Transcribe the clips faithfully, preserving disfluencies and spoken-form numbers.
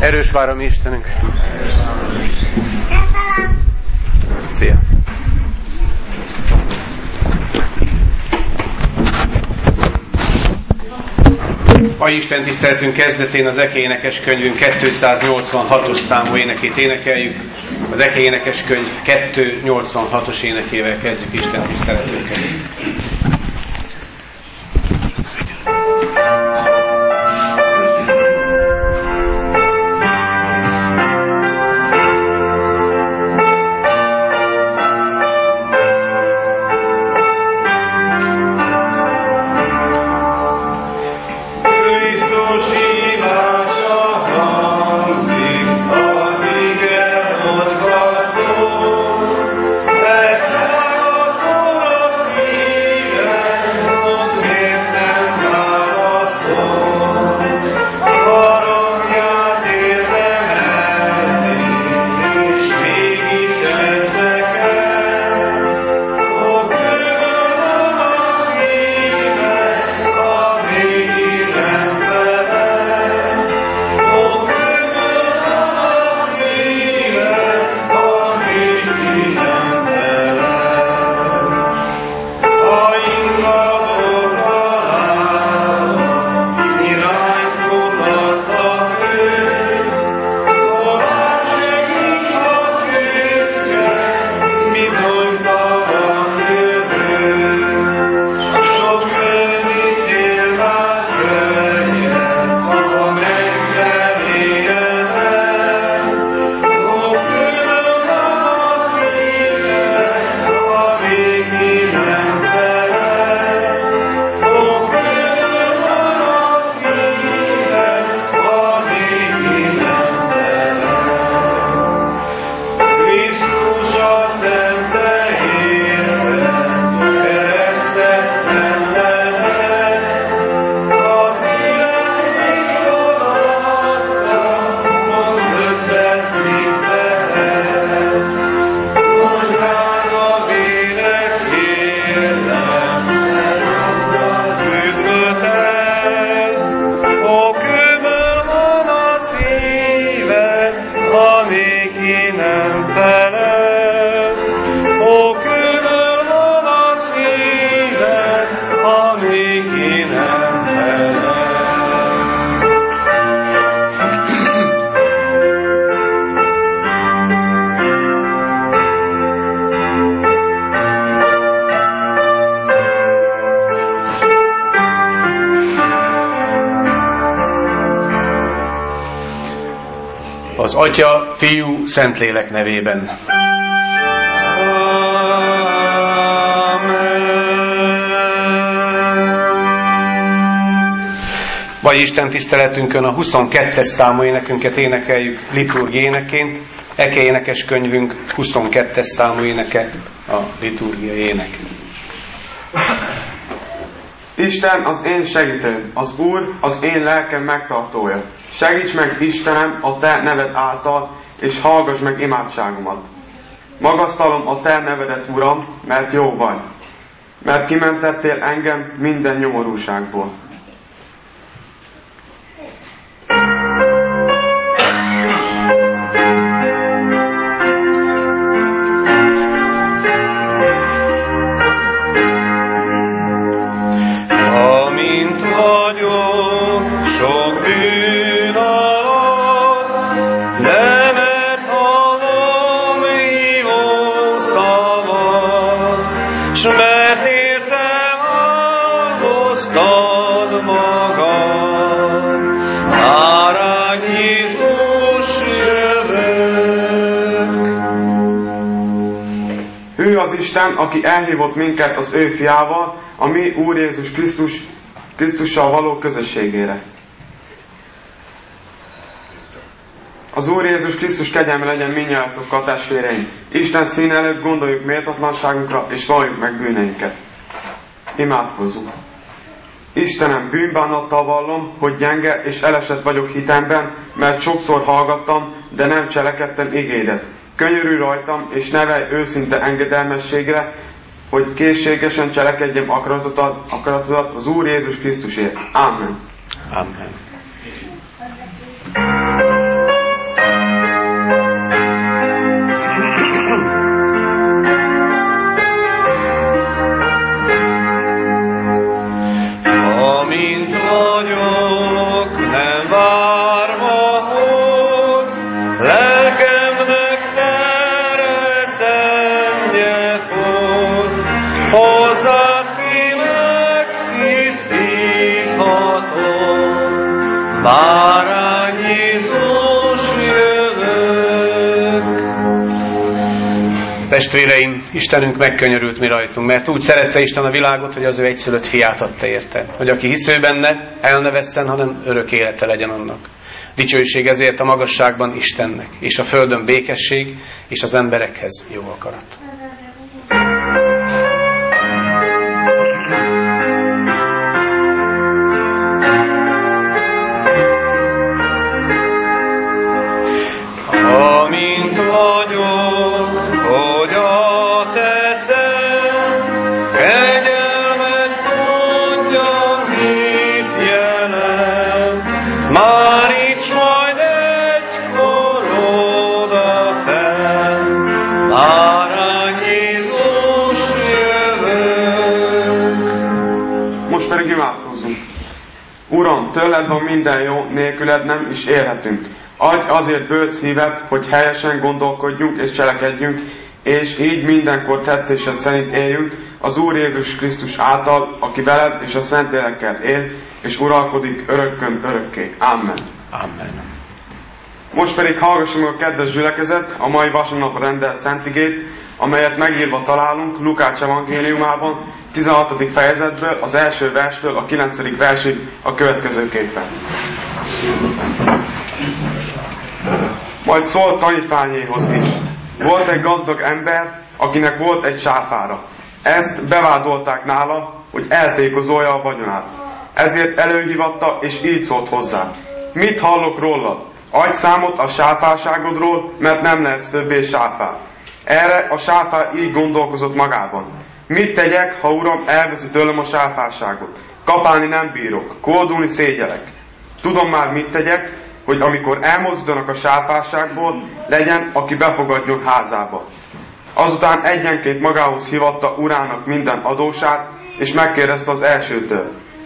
Erős vár a mi Istenünk. Szia! A Isten tiszteletünk kezdetén az Eke énekes könyvünk kétszáznyolcvanhatos számú énekét énekeljük. Az Eke énekes könyv kétszáznyolcvanhatos énekével kezdjük Isten tiszteletünket. Az Atya, Fiú, Szentlélek nevében. Vagy Isten tiszteletünkön a huszonkettes számú énekünket énekeljük liturgiai éneként. Eke énekes könyvünk huszonkettes számú éneke a liturgiai ének. Isten az én segítőm, az Úr az én lelkem megtartója. Segíts meg, Istenem, a Te neved által, és hallgass meg imádságomat. Magasztalom a Te nevedet, Uram, mert jó vagy, mert kimentettél engem minden nyomorúságból. Isten, aki elhívott minket az ő fiával, a mi Úr Jézus Krisztus, Krisztussal való közösségére. Az Úr Jézus Krisztus kegyelme legyen mindnyájatokkal, testvéreim. Isten színe előtt gondoljuk méltatlanságunkra, és valljuk meg bűneinket. Imádkozzunk. Istenem, bűnbánattal vallom, hogy gyenge és elesett vagyok hitemben, mert sokszor hallgattam, de nem cselekedtem igédet. Könyörülj rajtam, és nevelj őszinte engedelmességre, hogy készségesen cselekedjem akaratodat, akaratodat az Úr Jézus Krisztusért. Amen. Amen. Bárány Jézus, jövök. Testvéreim, Istenünk megkönyörült mi rajtunk, mert úgy szerette Isten a világot, hogy az ő egyszülött fiát adta érte, hogy aki hisz ő benne, el ne vesszen, hanem örök élete legyen annak. Dicsőség ezért a magasságban Istennek, és a földön békesség, és az emberekhez jó akarat. Amint vagyok, hogy a teszem, kegyelmet mondja, mit jelent. Már nincs majd egykor odafenn, Bárány Jézus, jövök. Most pedig imádkozzunk. Uram, tőled van minden jó, nélküled nem is élhetünk. Adj azért bölcs szívet, hogy helyesen gondolkodjunk és cselekedjünk, és így mindenkor tetszése szerint éljünk az Úr Jézus Krisztus által, aki veled és a Szentlélekkel él, és uralkodik örökkön örökké. Amen. Amen. Most pedig hallgassunk a kedves gyülekezet a mai vasárnapra rendelt Szentigét, amelyet megírva találunk Lukács evangéliumában, tizenhatodik fejezetből, az első verstől a kilencedik versig a következőképpen. Majd szólt tanítványéhoz is. Volt egy gazdag ember, akinek volt egy sáfára. Ezt bevádolták nála, hogy eltékozolja a vagyonát. Ezért előhívatta, és így szólt hozzá. Mit hallok rólad? Adj számot a sáfárságodról, mert nem lehetsz többé sáfár. Erre a sáfár így gondolkozott magában. Mit tegyek, ha uram elveszi tőlem a sáfárságot? Kapálni nem bírok, koldulni szégyelek. Tudom már, mit tegyek, hogy amikor elmozdítanak a sáfárságból, legyen, aki befogadjon házába. Azután egyenként magához hívatta urának minden adósát, és megkérdezte az elsőtől.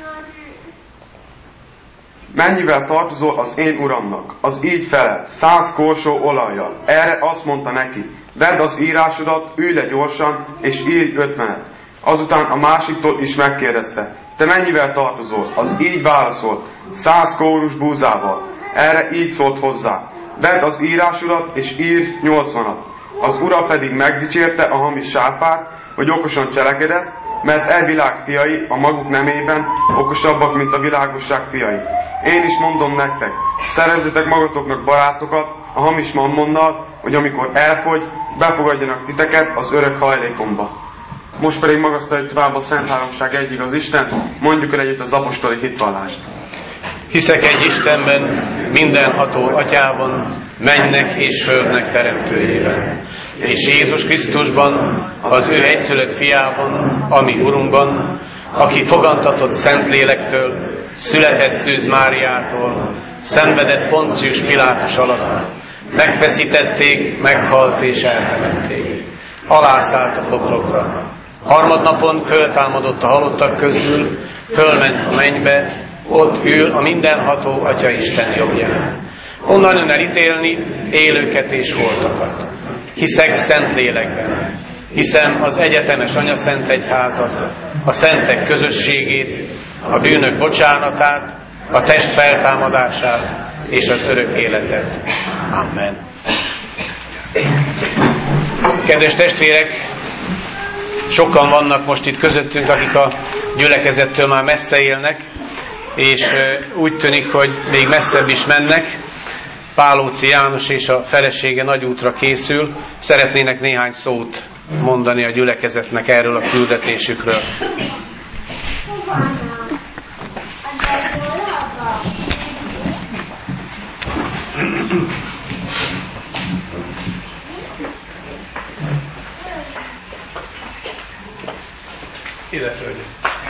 Mennyivel tartozol az én uramnak? Az így felelt, száz korsó olajjal. Erre azt mondta neki, vedd az írásodat, ülj le gyorsan, és írj ötvenet. Azután a másiktól is megkérdezte, te mennyivel tartozol? Az így válaszolt, száz kórus búzával. Erre így szólt hozzá, vedd az írásodat, és írj nyolcvanat. Az ura pedig megdicsérte a hamis sáfárt, hogy okosan cselekedett, mert e világ fiai a maguk nemében okosabbak, mint a világosság fiai. Én is mondom nektek, szerezzetek magatoknak barátokat a hamis mammonnal, hogy amikor elfogy, befogadjanak titeket az örök hajlékomba. Most pedig magasztaljuk tovább a Szent Háromság egyik az Isten, mondjuk el együtt az apostoli hitvallást. Hiszek egy Istenben, mindenható Atyában, mennek és földnek teremtőjében, és Jézus Krisztusban, az ő egyszülött fiában, ami Urunkban, aki fogantatott Szentlélektől, született Szűz Máriától, szenvedett Poncius Pilátus alatt, megfeszítették, meghalt és eltemették. Alászállt a poklokra. Harmadnapon föltámadott a halottak közül, fölment a mennybe, ott ül a mindenható Atya Isten jobbján. Onnan jön elítélni élőket és holtakat. Hiszek Szentlélekben. Hiszem az egyetemes Anyaszent Egyházat, a szentek közösségét, a bűnök bocsánatát, a test feltámadását és az örök életet. Amen. Kedves testvérek, sokan vannak most itt közöttünk, akik a gyülekezettől már messze élnek, és úgy tűnik, hogy még messzebb is mennek. Pálóci János és a felesége nagy útra készül. Szeretnének néhány szót mondani a gyülekezetnek erről a küldetésükről. Ide földön.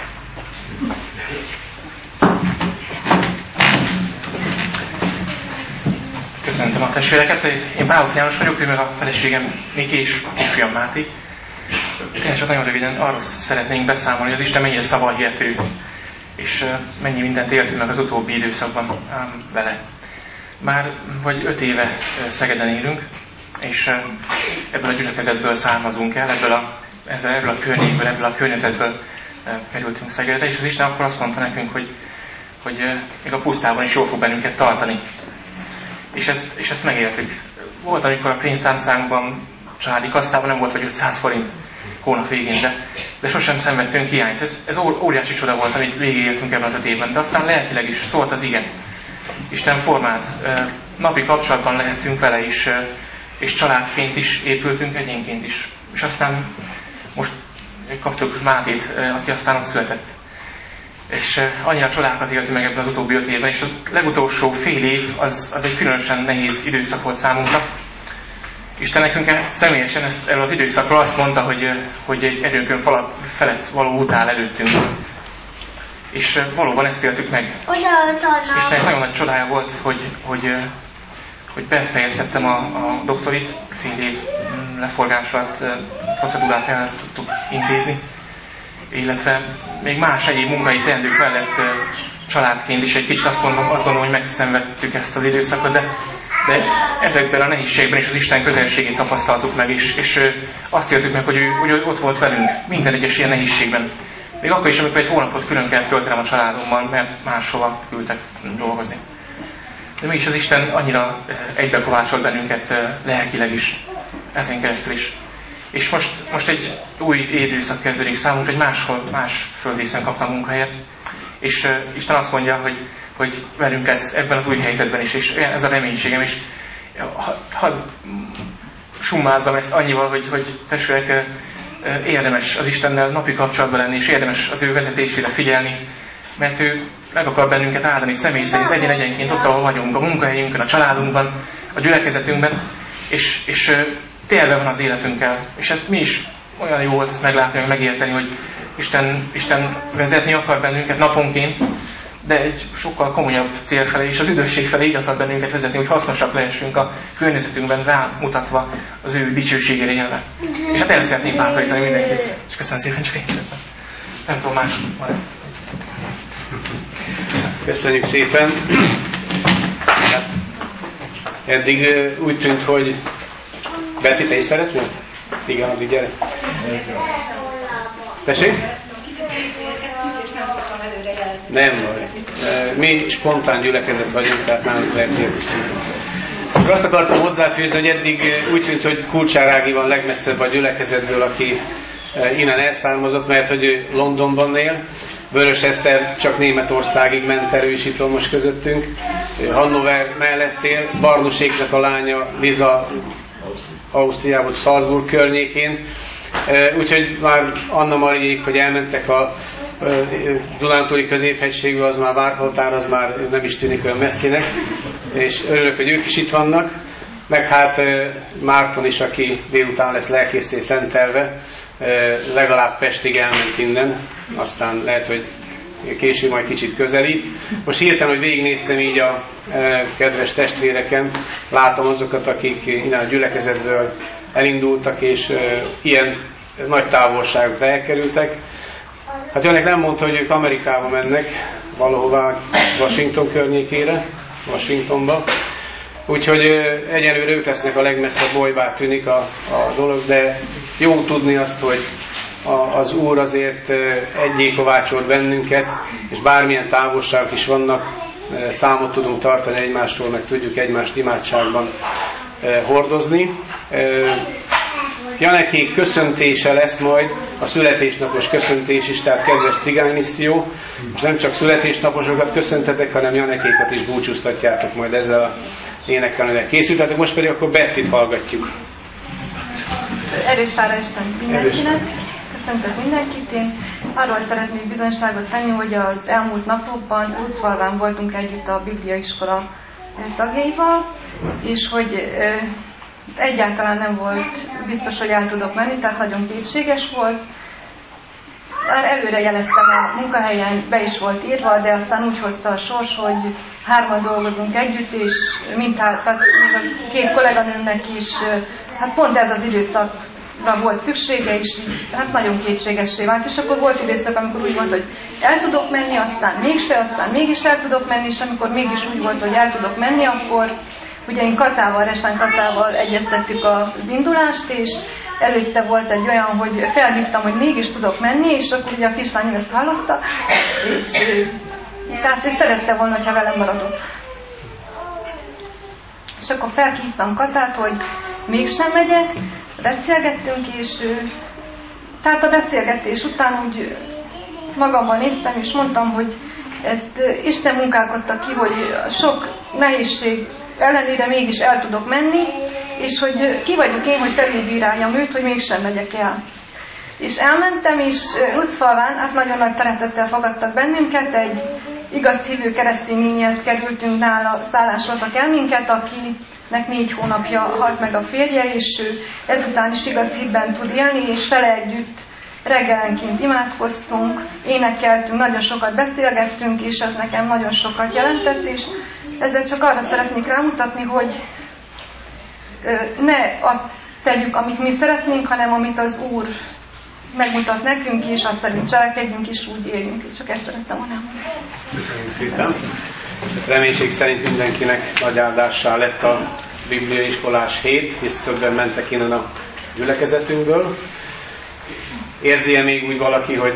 Köszöntöm a testvéreket. Én Pálóci János vagyok, ő meg a feleségem Miki és kisfiam Máté. Tényleg csak nagyon röviden arról szeretnénk beszámolni, hogy az Isten mennyire szavahihető, és mennyi mindent éltünk meg az utóbbi időszakban vele. Már vagy öt éve Szegeden élünk, és ebből a gyülekezetből származunk el, ebből a, ebből a környékből, ebből a környezetből kerültünk Szegedre, és az Isten akkor azt mondta nekünk, hogy hogy még a pusztában is jól fog bennünket tartani. És ezt, és ezt megéltük. Volt, amikor a pénztárcánkban, családi kasszában nem volt vagy ötszáz forint hónap végén, de, de sosem szenvedtünk hiányt. Ez, ez óriási csoda volt, amit végigéltünk ebben az öt évben, de aztán lelkileg is szólt az ige. Isten formált, napi kapcsolatban lehetünk vele is, és családként is épültünk, egyénként is. És aztán most kaptuk Mátét, aki aztán ott született. És annyira csodákat éltünk meg ebben az utóbbi öt évben, és a legutolsó fél év az, az egy különösen nehéz időszak volt számunkra. Isten nekünk személyesen ezt, erről az időszakról azt mondta, hogy, hogy egy erőnkön felett való út áll előttünk. És valóban ezt éltük meg. Isten nagyon nagy csodája volt, hogy, hogy, hogy befejezhettem a, a doktorit, fél év leforgásra procedúrát el tudtuk intézni, illetve még más egyéb munkai teendők mellett családként is egy kicsit azt mondom, azt gondolom, hogy megszenvedtük ezt az időszakot, de, de ezekben a nehézségben is az Isten közelségét tapasztaltuk meg, és, és azt éltük meg, hogy ő, hogy ő ott volt velünk minden egyes ilyen nehézségben. Még akkor is, amikor egy hónapot külön kellett töltenem a családommal, mert máshova küldtek dolgozni. De mégis az Isten annyira egybekovácsolt bennünket lelkileg is, ezen keresztül is. És most, most egy új időszak kezdődik számunkra, egy máshol, más földrészen kaptam munkahelyet. És uh, Isten azt mondja, hogy, hogy velünk ez ebben az új helyzetben is, és ez a reménységem is. Hadd ha, summázzam ezt annyival, hogy, hogy testvérek, uh, érdemes az Istennel napi kapcsolatban lenni, és érdemes az ő vezetésére figyelni, mert ő meg akar bennünket áldani személy szerint, egyén egyenként ott, ahol vagyunk, a munkahelyünkön, a családunkban, a gyülekezetünkben, és, és uh, térve van az életünkkel. És ezt mi is olyan jó volt ezt meglátni, meg megérteni, hogy Isten, Isten vezetni akar bennünket naponként, de egy sokkal komolyabb cél felé, és az üdvösség felé így akar bennünket vezetni, hogy hasznosak lehessünk a környezetünkben rámutatva az ő dicsőségére élve. És hát el szeretnék bátorítani mindenkit. És köszönöm szépen, csak én szeretem. Nem tudom, más van. Köszönjük szépen. Hát, eddig úgy tűnt, hogy Betty, te is szeretnél? Igen, addig gyere. Tessék? Nem vagy. Mi spontán gyülekezet vagyunk, tehát nálunk lehet érzésünk. Azt akartam hozzáfűzni, hogy eddig úgy tűnt, hogy Kulcsár Ági van legmesszebb a gyülekezetből, aki innen elszármazott, mert hogy ő Londonban él. Vörös Eszter csak Németországig ment, erő is itt van most közöttünk. Hannover mellett él. Barnoséknak a lánya Liza Ausztriában, Salzburg környékén. Úgyhogy már Anna Mariék, hogy elmentek a Dunántúli középhegységbe, az már Várhatár, az már nem is tűnik olyan messzinek, és örülök, hogy ők is itt vannak, meg hát Márton is, aki délután lesz lelkészé szentelve, legalább Pestig elment innen, aztán lehet, hogy később majd kicsit közelít. Most hirtelen, hogy végignéztem így a kedves testvéreken, látom azokat, akik innen a gyülekezetből elindultak, és ilyen nagy távolságokra elkerültek. Hát önnek nem mondta, hogy ők Amerikába mennek, valahová Washington környékére, Washingtonba. Úgyhogy egyelőre ők lesznek a legmesszebb bolybá tűnik a, a dolog, de jó tudni azt, hogy a, az Úr azért egyé kovácsolt bennünket, és bármilyen távolságok is vannak, számot tudunk tartani egymásról, meg tudjuk egymást imádságban hordozni. Janekék köszöntése lesz majd, a születésnapos köszöntés is, tehát kedves cigánymisszió. És nem csak születésnaposokat köszöntetek, hanem Janekékat is búcsúztatjátok majd ezzel a énekkel, amire készültetek. Most pedig akkor Bettit hallgatjuk. Erős hála Isten mindenkinek. Köszöntök mindenkit. Én arról szeretnék bizonyságot tenni, hogy az elmúlt napokban Újcfalván voltunk együtt a Bibliaiskola tagjaival, és hogy egyáltalán nem volt biztos, hogy el tudok menni, tehát nagyon kétséges volt. Már előre jeleztem, a munkahelyen be is volt írva, de aztán úgy hozta a sors, hogy hárman dolgozunk együtt, és mindhárt, tehát még a két kolléganőmnek is, hát pont ez az időszakra volt szüksége, és így, hát nagyon kétségessé vált. És akkor volt időszak, amikor úgy volt, hogy el tudok menni, aztán mégse, aztán mégis el tudok menni, és amikor mégis úgy volt, hogy el tudok menni, akkor ugye én Katával, Resán Katával egyeztettük az indulást, és előtte volt egy olyan, hogy felhívtam, hogy mégis tudok menni, és akkor ugye a kislány ezt hallotta, és Tehát ő szerette volna, hogyha velem maradott. És akkor felhívtam Katát, hogy mégsem megyek, beszélgettünk, és tehát a beszélgetés után úgy magammal néztem, és mondtam, hogy ezt Isten munkálkodta ki, hogy sok nehézség ellenére mégis el tudok menni, és hogy ki vagyok én, hogy felülbíráljam őt, hogy mégsem megyek el. És elmentem, és Lucfalván, hát nagyon nagy szeretettel fogadtak bennünket, egy igaz hívő keresztény nénihez kerültünk, nála szállásoltak el minket, akinek négy hónapja halt meg a férje, és ő ezután is igaz hívben tud élni, és vele együtt reggelenként imádkoztunk, énekeltünk, nagyon sokat beszélgettünk, és ez nekem nagyon sokat jelentett, és ezzel csak arra szeretnék rámutatni, hogy ne azt tegyük, amit mi szeretnénk, hanem amit az Úr megmutat nekünk, és azt szerint cselekedjünk, és úgy éljünk. Csak ezt szerettem volna. Köszönjük szépen. Reménység szerint mindenkinek nagy áldássá lett a bibliaiskolás hét, hisz többen mentek innen a gyülekezetünkből. Érzi-e még úgy valaki, hogy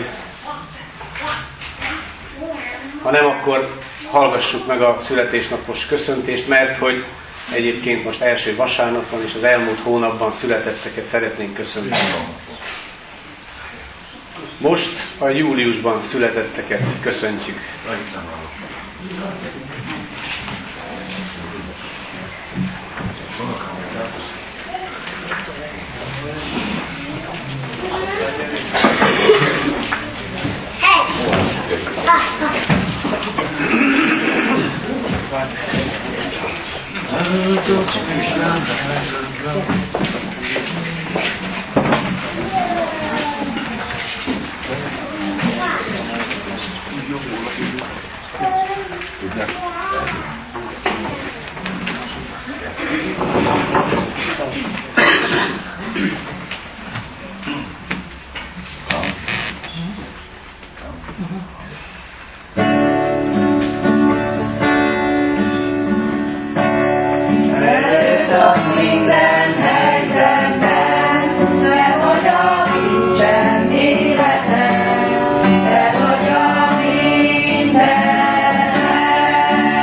ha nem, akkor hallgassuk meg a születésnapos köszöntést, mert hogy egyébként most első vasárnapon és az elmúlt hónapban születetteket szeretnénk köszönteni. Most a júliusban születetteket köszöntjük. Te vagy a minden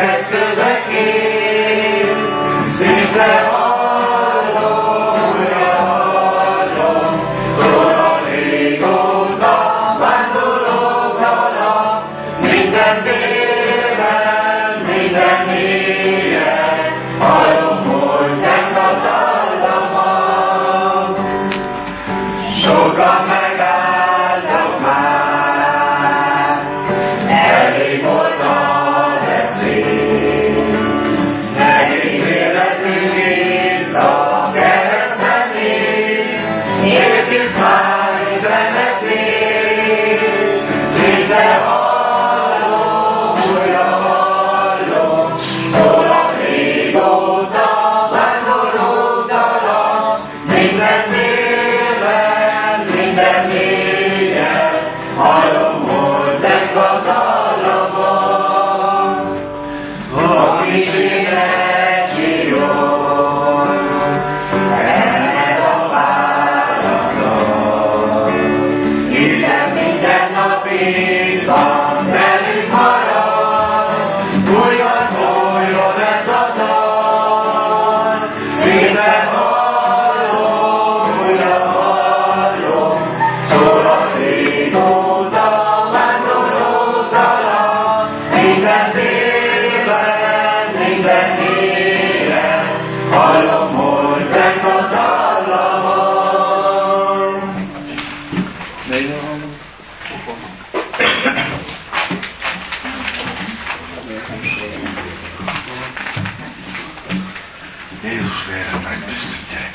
Jézus vére megtisztítják.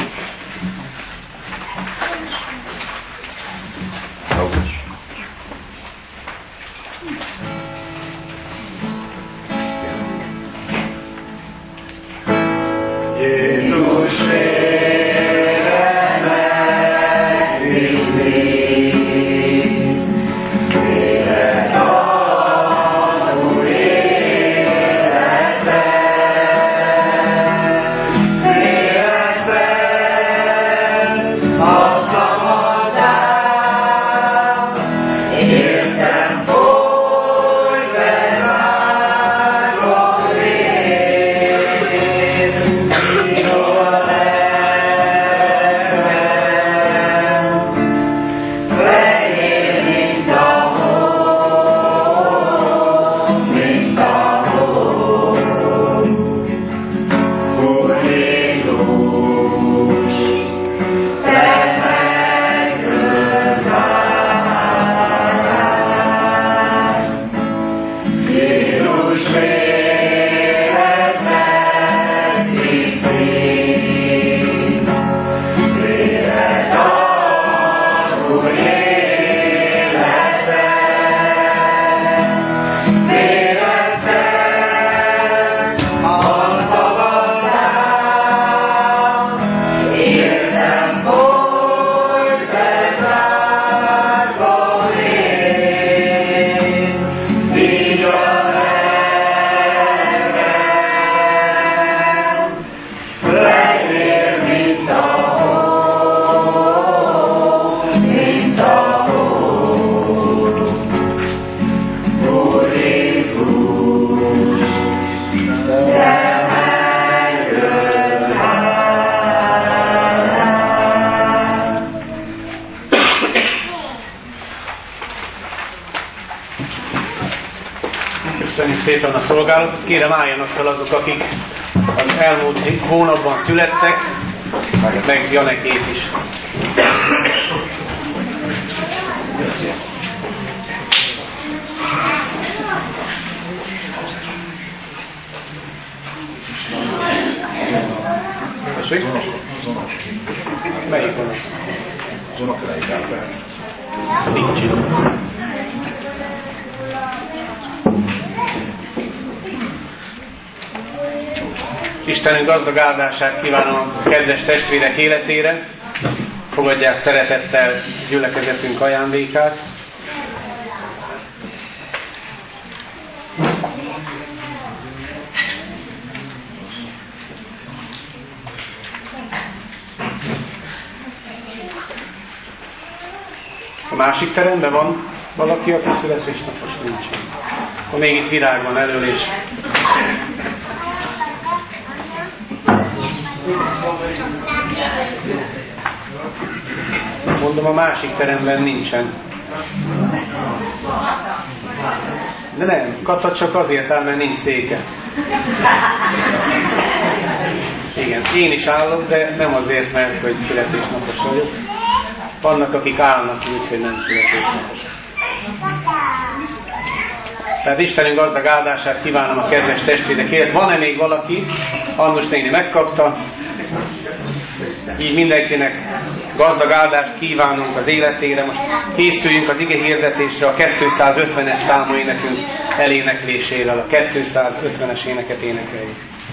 Jézus vére megtisztít. Köszönjük szépen a szolgálatot. Kérem, álljanak fel azok, akik az elmúlt hónapban születtek, meg Janekét is. Tessék? Melyik van? Nincs. Istenünk gazdag áldását kívánom a kedves testvérek életére. Fogadják szeretettel gyülekezetünk ajándékát. A másik teremben van valaki, aki születésnapos? Nincs. Akkor még itt virág van elől, és Mondom, a másik teremben nincsen. De nem, Kata csak azért áll, mert nincs széke. Igen, én is állok, de nem azért, mert hogy születésnapos vagyok. Vannak, akik állnak úgy, hogy nem születésnapos. Tehát Istenünk gazdag áldását kívánom a kedves testvérekért. Van-e még valaki? Annus néni megkapta. Így mindenkinek gazdag áldást kívánunk az életére. Most készüljünk az ige hirdetésre a kétszázötvenes számú énekünk eléneklésével. A kétszázötvenes éneket énekeljük.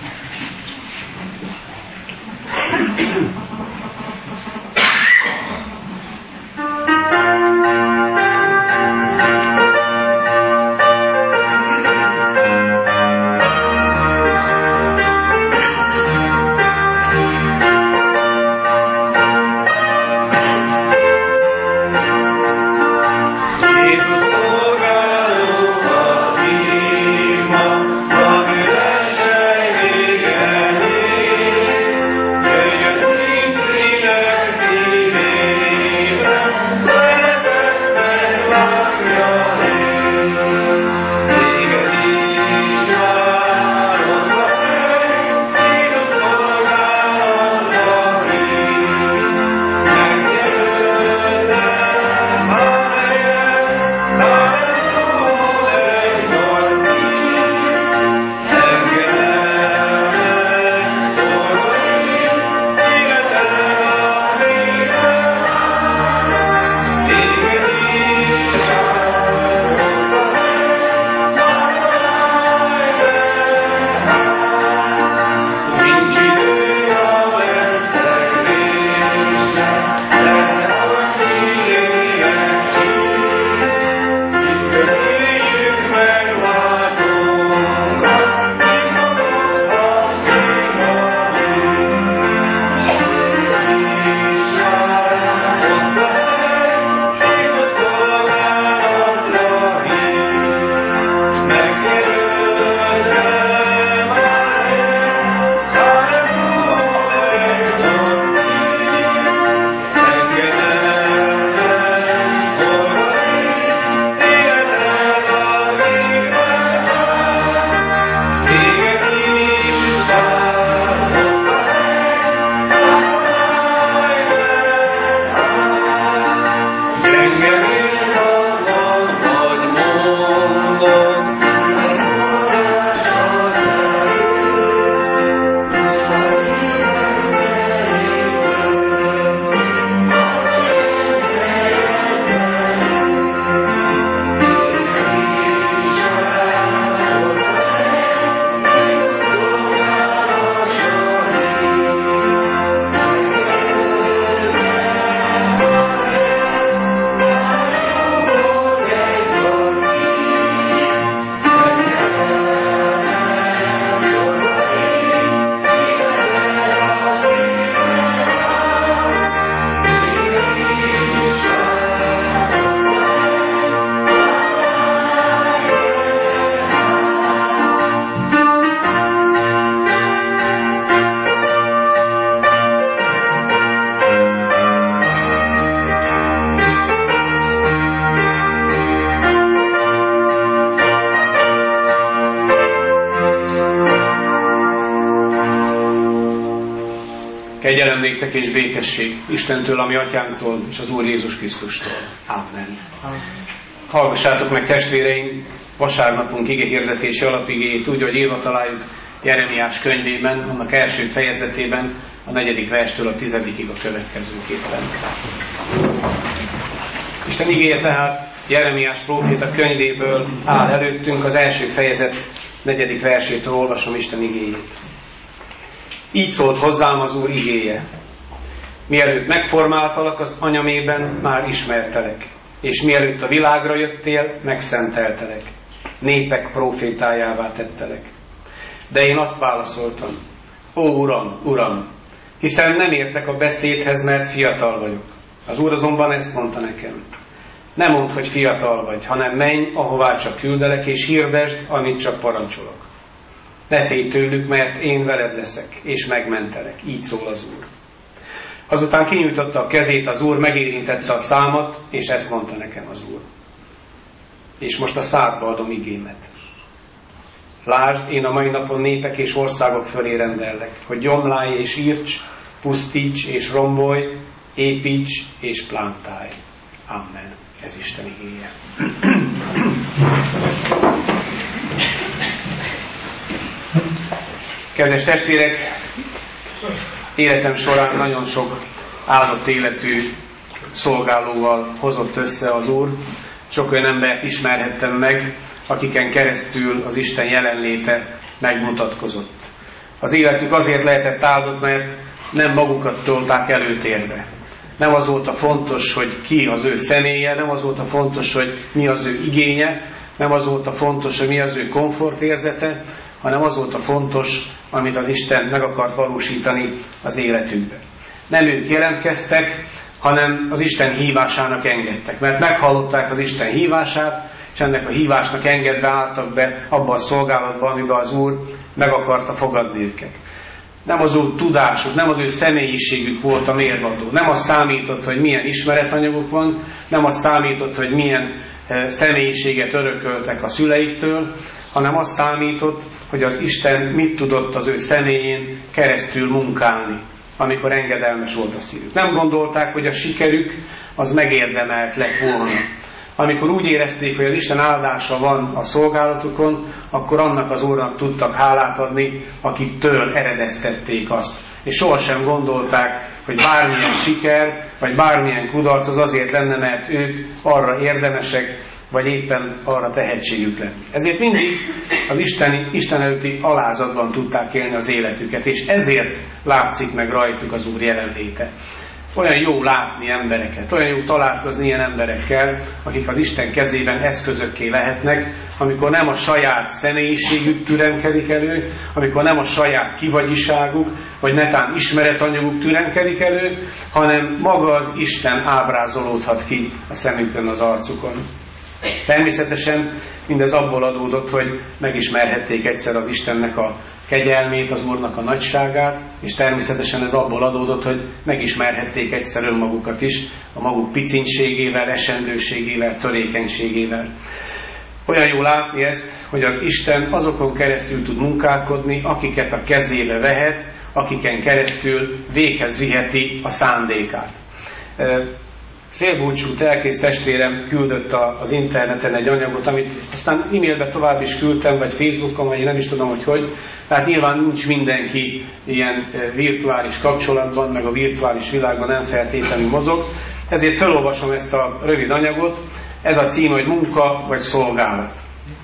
Kegyelem néktek és békesség Istentől, ami atyánktól, és az Úr Jézus Krisztustól. Amen. Hallgassátok meg, testvéreim, vasárnapunk ige hirdetési alapigéjét úgy, hogy írva találjuk Jeremiás könyvében, annak első fejezetében, a negyedik verstől a tizedikig a következőképpen. Isten igéje tehát Jeremiás próféta könyvéből áll előttünk, az első fejezet negyedik versétől olvasom Isten igéjét. Így szólt hozzám az Úr igéje. Mielőtt megformáltalak az anyamében, már ismertelek, és mielőtt a világra jöttél, megszenteltelek. Népek prófétájává tettelek. De én azt válaszoltam: Ó Uram, Uram, hiszen nem értek a beszédhez, mert fiatal vagyok. Az Úr azonban ezt mondta nekem: Ne mondd, hogy fiatal vagy, hanem menj, ahová csak küldelek, és hirdesd, amit csak parancsolok. Ne félj tőlük, mert én veled leszek, és megmentelek. Így szól az Úr. Azután kinyújtotta a kezét az Úr, megérintette a számat, és ezt mondta nekem az Úr. És most a szádba adom igémet. Lásd, én a mai napon népek és országok fölé rendellek, hogy gyomlálj és írts, pusztíts és rombolj, építs és plántálj. Amen. Ez Isten igéje. Kedves testvérek, életem során nagyon sok áldott életű szolgálóval hozott össze az Úr. Sok olyan embert ismerhettem meg, akiken keresztül az Isten jelenléte megmutatkozott. Az életük azért lehetett áldott, mert nem magukat tolták előtérbe. Nem az volt a fontos, hogy ki az ő személye, nem az volt a fontos, hogy mi az ő igénye, nem az volt a fontos, hogy mi az ő komfortérzete, hanem az volt a fontos, amit az Isten meg akart valósítani az életükben. Nem ők jelentkeztek, hanem az Isten hívásának engedtek. Mert meghallották az Isten hívását, és ennek a hívásnak engedve álltak be abba a szolgálatba, amiben az Úr meg akarta fogadni őket. Nem az ő tudásuk, nem az ő személyiségük volt a mérvadó. Nem az számított, hogy milyen ismeretanyaguk van, nem az számított, hogy milyen személyiséget örököltek a szüleiktől, hanem az számított, hogy az Isten mit tudott az ő személyén keresztül munkálni, amikor engedelmes volt a szívük. Nem gondolták, hogy a sikerük az megérdemelt lett volna. Amikor úgy érezték, hogy az Isten áldása van a szolgálatukon, akkor annak az Úrnak tudtak hálát adni, akiktől eredeztették azt. És sohasem gondolták, hogy bármilyen siker, vagy bármilyen kudarc az azért lenne, mert ők arra érdemesek, vagy éppen arra tehetségük lenni. Ezért mindig az Isten, Isten előtti alázatban tudták élni az életüket, és ezért látszik meg rajtuk az Úr jelenléte. Olyan jó látni embereket, olyan jó találkozni ilyen emberekkel, akik az Isten kezében eszközökké lehetnek, amikor nem a saját személyiségük türemkedik elő, amikor nem a saját kivagyiságuk, vagy netán ismeretanyaguk türemkedik elő, hanem maga az Isten ábrázolódhat ki a szemükön, az arcukon. Természetesen mindez abból adódott, hogy megismerhették egyszer az Istennek a kegyelmét, az Úrnak a nagyságát, és természetesen ez abból adódott, hogy megismerhették egyszer önmagukat is, a maguk picinségével, esendőségével, törékenységével. Olyan jó látni ezt, hogy az Isten azokon keresztül tud munkálkodni, akiket a kezébe vehet, akiken keresztül véghez viheti a szándékát. Félbúcsút elkész testvérem küldött az interneten egy anyagot, amit aztán e-mailbe tovább is küldtem, vagy Facebookon, vagy én nem is tudom, hogy hogy. Tehát nyilván nincs mindenki ilyen virtuális kapcsolatban, meg a virtuális világban nem feltétlenül mozog. Ezért felolvasom ezt a rövid anyagot. Ez a cím, hogy munka vagy szolgálat.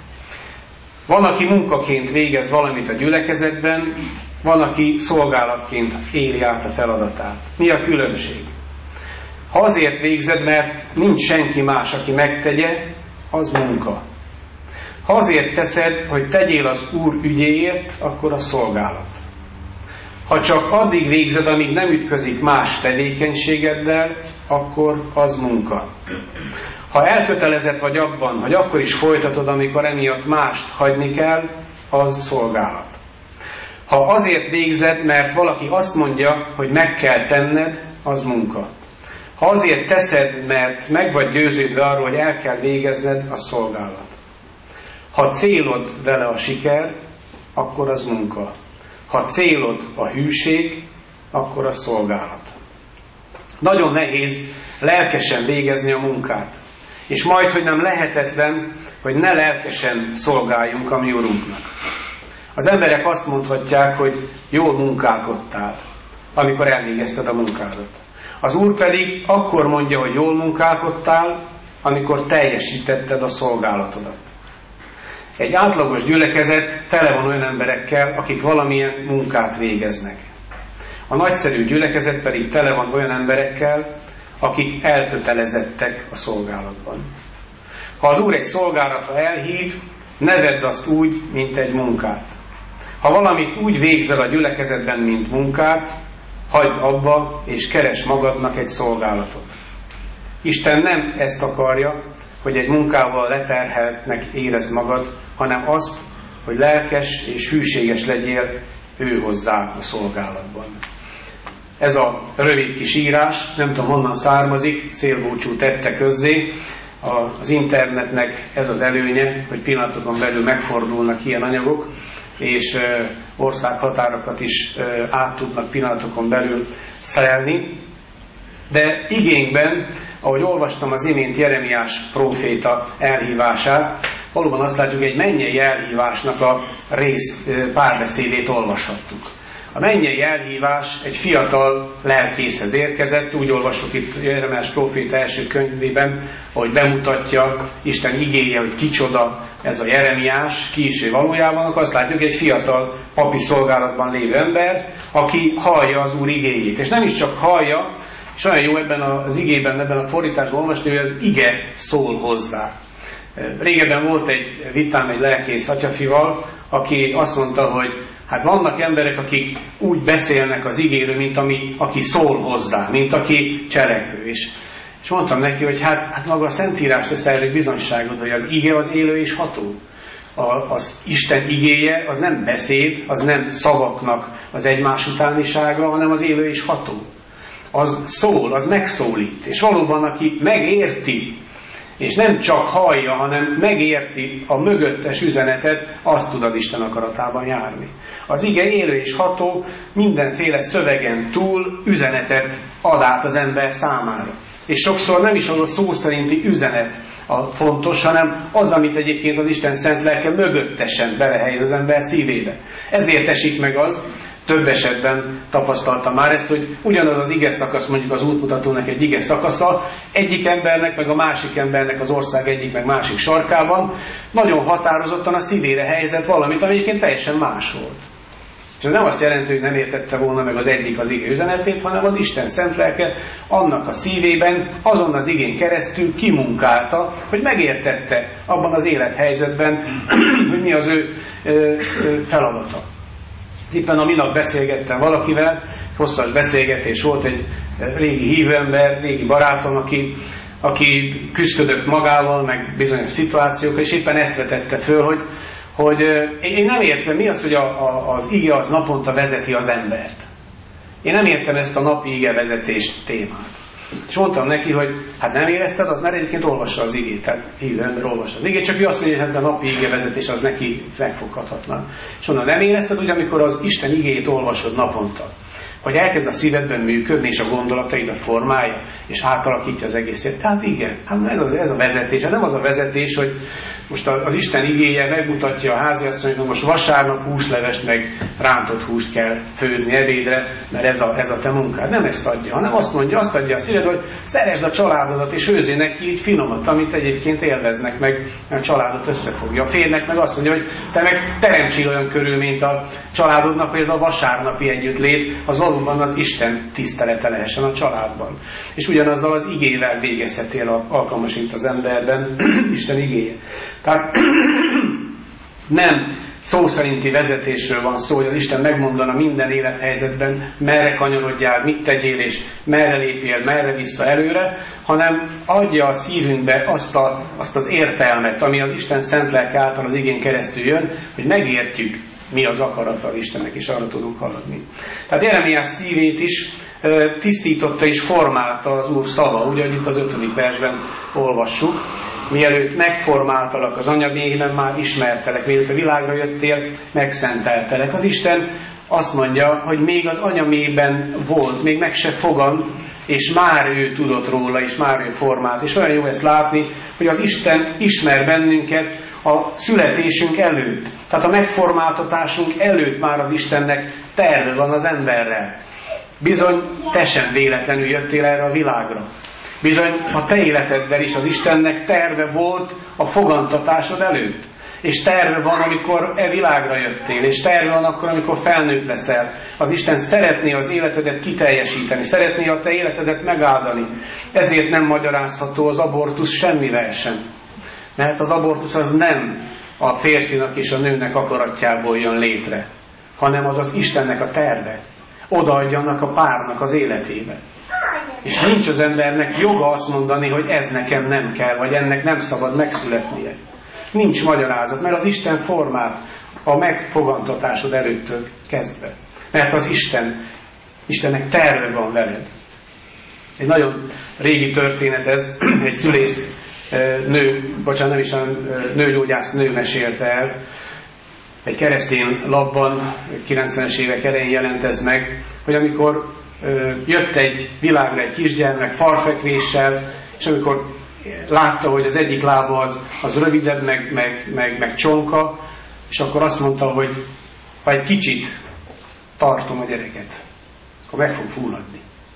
Van, aki munkaként végez valamit a gyülekezetben, van, aki szolgálatként éli át a feladatát. Mi a különbség? Ha azért végzed, mert nincs senki más, aki megtegye, az munka. Ha azért teszed, hogy tegyél az Úr ügyéért, akkor a szolgálat. Ha csak addig végzed, amíg nem ütközik más tevékenységeddel, akkor az munka. Ha elkötelezett vagy abban, hogy akkor is folytatod, amikor emiatt mást hagyni kell, az szolgálat. Ha azért végzed, mert valaki azt mondja, hogy meg kell tenned, az munka. Ha azért teszed, mert meg vagy győződve arról, hogy el kell végezned, a szolgálat. Ha célod vele a siker, akkor az munka. Ha célod a hűség, akkor a szolgálat. Nagyon nehéz lelkesen végezni a munkát. És majd, hogy nem lehetetlen, hogy ne lelkesen szolgáljunk a mi Urunknak. Az emberek azt mondhatják, hogy jól munkálkodtál, amikor elvégezted a munkádat. Az Úr pedig akkor mondja, hogy jól munkálkodtál, amikor teljesítetted a szolgálatodat. Egy átlagos gyülekezet tele van olyan emberekkel, akik valamilyen munkát végeznek. A nagyszerű gyülekezet pedig tele van olyan emberekkel, akik elkötelezettek a szolgálatban. Ha az Úr egy szolgálatra elhív, ne vedd azt úgy, mint egy munkát. Ha valamit úgy végzel a gyülekezetben, mint munkát, hagyd abba, és keres magadnak egy szolgálatot. Isten nem ezt akarja, hogy egy munkával leterheltnek érezd magad, hanem azt, hogy lelkes és hűséges legyél ő hozzá a szolgálatban. Ez a rövid kis írás, nem tudom honnan származik, Szélbúcsú tette közzé. Az internetnek ez az előnye, hogy pillanatokon belül megfordulnak ilyen anyagok, és országhatárokat is át tudnak pillanatokon belül szelni. De igényben, ahogy olvastam az imént Jeremiás próféta elhívását, valóban azt látjuk, egy mennyei elhívásnak a rész párbeszédét olvashattuk. A mennyei elhívás egy fiatal lelkészhez érkezett, úgy olvasok itt Jeremiás próféta első könyvében, ahogy bemutatja Isten igéje, hogy kicsoda ez a Jeremiás, ki is ő valójában, akkor azt látjuk, egy fiatal papi szolgálatban lévő ember, aki hallja az Úr igéjét. És nem is csak hallja, és olyan jó ebben az igében, ebben a fordításban olvasni, hogy az ige szól hozzá. Régebben volt egy vitám egy lelkész atyafival, aki azt mondta, hogy hát vannak emberek, akik úgy beszélnek az igéről, mint ami, aki szól hozzá, mint aki cselekvő. És, és mondtam neki, hogy hát, hát maga a Szentírás tesz erről bizonyságot, hogy az ige az élő és ható. A, az Isten igéje az nem beszéd, az nem szavaknak az egymás utánisága, hanem az élő és ható. Az szól, az megszólít. És valóban, aki megérti, és nem csak hallja, hanem megérti a mögöttes üzenetet, azt tud az Isten akaratában járni. Az ige élő és ható, mindenféle szövegen túl üzenetet ad át az ember számára. És sokszor nem is az a szó szerinti üzenet a fontos, hanem az, amit egyébként az Isten szent lelke mögöttesen belehelyez az ember szívébe. Ezért esik meg az, több esetben tapasztaltam már ezt, hogy ugyanaz az ige szakasz, mondjuk az útmutatónak egy ige szakasza, egyik embernek, meg a másik embernek az ország egyik, meg másik sarkában nagyon határozottan a szívére helyezett valamit, ami egyébként teljesen más volt. És ez nem azt jelenti, hogy nem értette volna meg az egyik az ige üzenetét, hanem az Isten szent lelke annak a szívében, azon az igén keresztül kimunkálta, hogy megértette abban az élethelyzetben, hogy mi az ő ö, ö, feladata. Éppen a minap beszélgettem valakivel, hosszas beszélgetés volt, egy régi hívőember, régi barátom, aki, aki küzdött magával, meg bizonyos szituációkkal, és éppen ezt vetette föl, hogy, hogy én nem értem, mi az, hogy a, a, az ige az naponta vezeti az embert. Én nem értem ezt a napi ige vezetés témát. És mondtam neki, hogy hát nem érezted, az mert egyébként olvassa az igét, tehát hívő ember olvassa az igét, csak ő azt mondja, hogy hát a napi ige vezetés az neki megfoghatatlan. És onnan nem érezted, hogy amikor az Isten igéjét olvasod naponta, hogy elkezd a szívedben működni, és a gondolataidat formálja, és átalakítja az egészet. Tehát igen, hát ez, az, ez a vezetés. Hát nem az a vezetés, hogy most az Isten igéje megmutatja a háziasszonynak, hogy most vasárnap húslevest meg rántott húst kell főzni ebédre, mert ez a, ez a te munkád. Nem ezt adja, hanem azt mondja, azt adja a szíved, hogy szeresd a családodat, és főzzél neki így finomat, amit egyébként élveznek, meg a családot összefogja. A férnek meg azt mondja, hogy te meg teremtsél olyan körülményt a családodnak, hogy ez a vasárnapi együttlét az valóban az Isten tisztelete lehessen a családban. És ugyanazzal az igével végezhetél alkalmasint az emberben Isten igéje. Tehát nem szó szerinti vezetésről van szó, hogy az Isten megmondana minden élethelyzetben, merre kanyarodjál, mit tegyél, és merre lépjél, merre vissza előre, hanem adja a szívünkbe azt, a, azt az értelmet, ami az Isten szent lelke által az igén keresztül jön, hogy megértjük, mi az akarata az Istennek, és arra tudunk haladni. Tehát Jeremiás szívét is e, tisztította és formálta az Úr szava, ugye, ahogy itt az ötödik versben olvassuk. Mielőtt megformáltalak az anyaméhben, már ismertelek, mielőtt a világra jöttél, megszenteltelek. Az Isten azt mondja, hogy még az anyaméhben volt, még meg se fogant, és már ő tudott róla, és már ő formált. És olyan jó ezt látni, hogy az Isten ismer bennünket a születésünk előtt. Tehát a megformáltatásunk előtt már az Istennek terve van az emberrel. Bizony, te sem véletlenül jöttél erre a világra. Bizony, a te életedben is az Istennek terve volt a fogantatásod előtt. És terve van, amikor e világra jöttél, és terve van akkor, amikor felnőtt leszel. Az Isten szeretné az életedet kiteljesíteni, szeretné a te életedet megáldani. Ezért nem magyarázható az abortusz semmivel sem. Mert az abortusz az nem a férfinak és a nőnek akaratjából jön létre, hanem az az Istennek a terve. Odaadja annak a párnak az életébe. És nincs az embernek joga azt mondani, hogy ez nekem nem kell, vagy ennek nem szabad megszületnie. Nincs magyarázat, mert az Isten formált a megfogantatásod előttől kezdve. Mert az Isten Istennek terve van veled. Egy nagyon régi történet ez, egy szülész nő, bocsánat, nem is a nőgyógyász nő mesélte el, egy keresztény labban, kilencvenes évek elején jelent ez meg, hogy amikor jött egy világra egy kisgyermek farfekvéssel, és amikor látta, hogy az egyik lába az, az rövidebb, meg, meg, meg, meg csonka, és akkor azt mondta, hogy ha egy kicsit tartom a gyereket, akkor meg fog fulladni.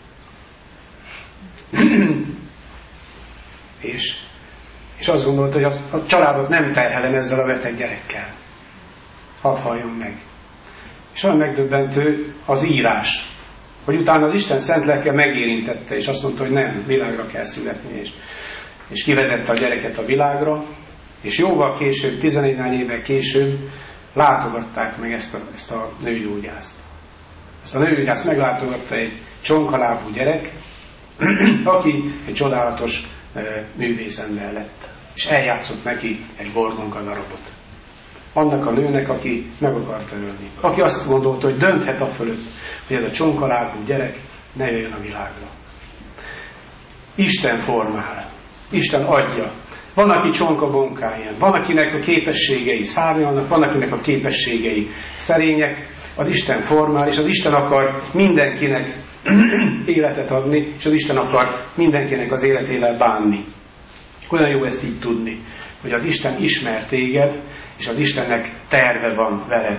és, és azt gondolta, hogy a, a családot nem terhelem ezzel a beteg gyerekkel. Hadd halljon meg. És olyan megdöbbentő az írás, hogy utána az Isten szent lelke megérintette, és azt mondta, hogy nem, világra kell születni, és, és kivezette a gyereket a világra, és jóval később, tizenegy évvel később látogatták meg ezt a, ezt a nőgyógyászt. Ezt a nőgyógyász meglátogatta egy csonkalábú gyerek, aki egy csodálatos e, művészember lett, és eljátszott neki egy borbonka darabot. Annak a nőnek, aki meg akarta ölni. Aki azt gondolta, hogy dönthet a fölött, hogy ez a csonkalábú gyerek ne jöjjön a világra. Isten formál. Isten adja. Van, aki csonka-bonkáján, van, akinek a képességei szárnyalnak, van, akinek a képességei szerények. Az Isten formál, és az Isten akar mindenkinek életet adni, és az Isten akar mindenkinek az életével bánni. Olyan jó ezt így tudni, hogy az Isten ismer téged, és az Istennek terve van veled.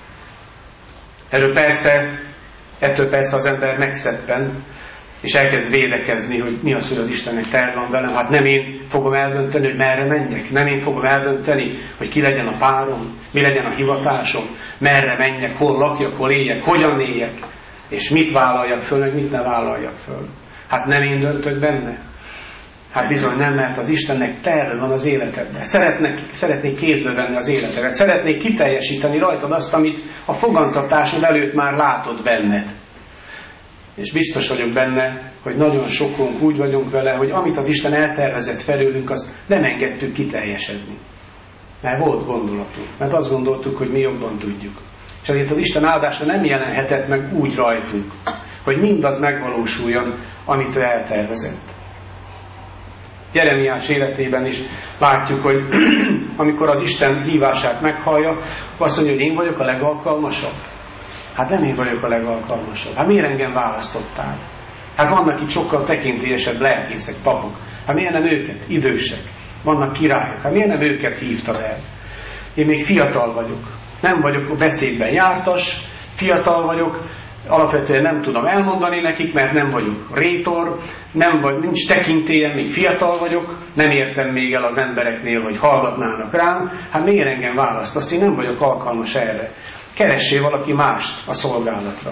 Erről persze, ettől persze az ember megszeppen, és elkezd védekezni, hogy mi az, hogy az Istennek terve van velem. Hát nem én fogom eldönteni, hogy merre menjek. Nem én fogom eldönteni, hogy ki legyen a párom, mi legyen a hivatásom, merre menjek, hol lakjak, hol éljek, hogyan éljek, és mit vállaljak föl, meg mit ne vállaljak föl. Hát nem én döntök benne. Hát bizony nem, mert az Istennek terve van az életedben. Szeretnek, szeretnék kézbe venni az életedet. Szeretnék kiteljesíteni rajtad azt, amit a fogantatásod előtt már látod benned. És biztos vagyok benne, hogy nagyon sokunk úgy vagyunk vele, hogy amit az Isten eltervezett felőlünk, azt nem engedtük kiteljesedni. Mert volt gondolatunk. Mert azt gondoltuk, hogy mi jobban tudjuk. És ezért az Isten áldása nem jelenhetett meg úgy rajtunk, hogy mindaz megvalósuljon, amit ő eltervezett. Jeremiás életében is látjuk, hogy amikor az Isten hívását meghallja, azt mondja, hogy én vagyok a legalkalmasabb. Hát nem én vagyok a legalkalmasabb. Hát miért engem választottál? Hát vannak itt sokkal tekintélyesebb lelkészek, papok. Hát miért nem őket? Idősek. Vannak királyok. Hát miért nem őket hívtad el? Én még fiatal vagyok. Nem vagyok a beszédben jártas, fiatal vagyok, alapvetően nem tudom elmondani nekik, mert nem vagyok rétor, nem vagy, nincs tekintélyem, még fiatal vagyok, nem értem még el az embereknél, hogy hallgatnának rám. Hát miért engem választasz? Én nem vagyok alkalmas erre. Keressél valaki mást a szolgálatra.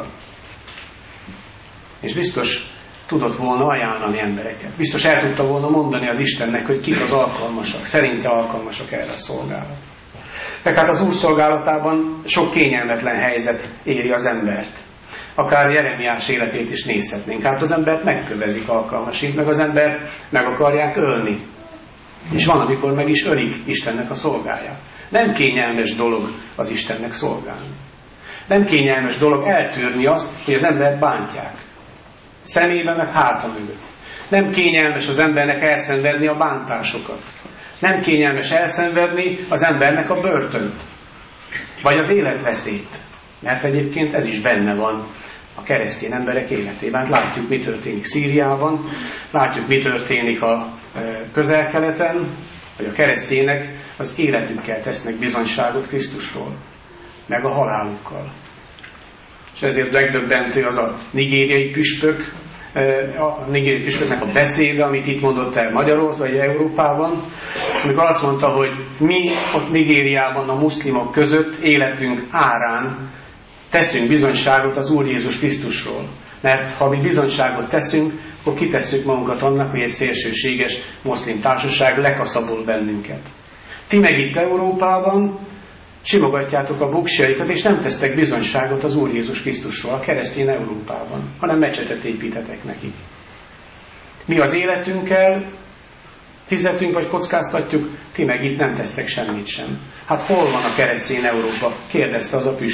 És biztos tudott volna ajánlani embereket. Biztos el tudta volna mondani az Istennek, hogy kik az alkalmasak, szerinte alkalmasak erre a szolgálat. Meg hát az Úr szolgálatában sok kényelmetlen helyzet éri az embert. Akár Jeremiás életét is nézhetnénk. Hát az embert megkövezik alkalmasint, meg az embert meg akarják ölni. És van, amikor meg is ölik Istennek a szolgáját. Nem kényelmes dolog az Istennek szolgálni. Nem kényelmes dolog eltűrni azt, hogy az embert bántják. Szemében meg háta mögött. Nem kényelmes az embernek elszenvedni a bántásokat. Nem kényelmes elszenvedni az embernek a börtönt. Vagy az életveszélyt. Mert egyébként ez is benne van a keresztény emberek életében. Látjuk, mi történik Szíriában, látjuk, mi történik a Közel-Keleten, hogy a keresztények az életükkel tesznek bizonyságot Krisztusról, meg a halálukkal. És ezért legdöbbentő az a nigériai püspök, a nigériai püspöknek a beszéde, amit itt mondott el Magyarországon, vagy Európában, amikor azt mondta, hogy mi ott Nigériában a muszlimok között életünk árán teszünk bizonyságot az Úr Jézus Krisztusról. Mert ha mi bizonyságot teszünk, akkor kitesszük magunkat annak, hogy egy szélsőséges muszlim társaság lekaszabol bennünket. Ti meg itt Európában simogatjátok a buksjaikat, és nem tesztek bizonyságot az Úr Jézus Krisztusról a keresztény Európában, hanem mecsetet építetek nekik. Mi az életünkkel fizetünk vagy kockáztatjuk, ti meg itt nem tesztek semmit sem. Hát hol van a keresztény Európa? Kérdezte az a püspök.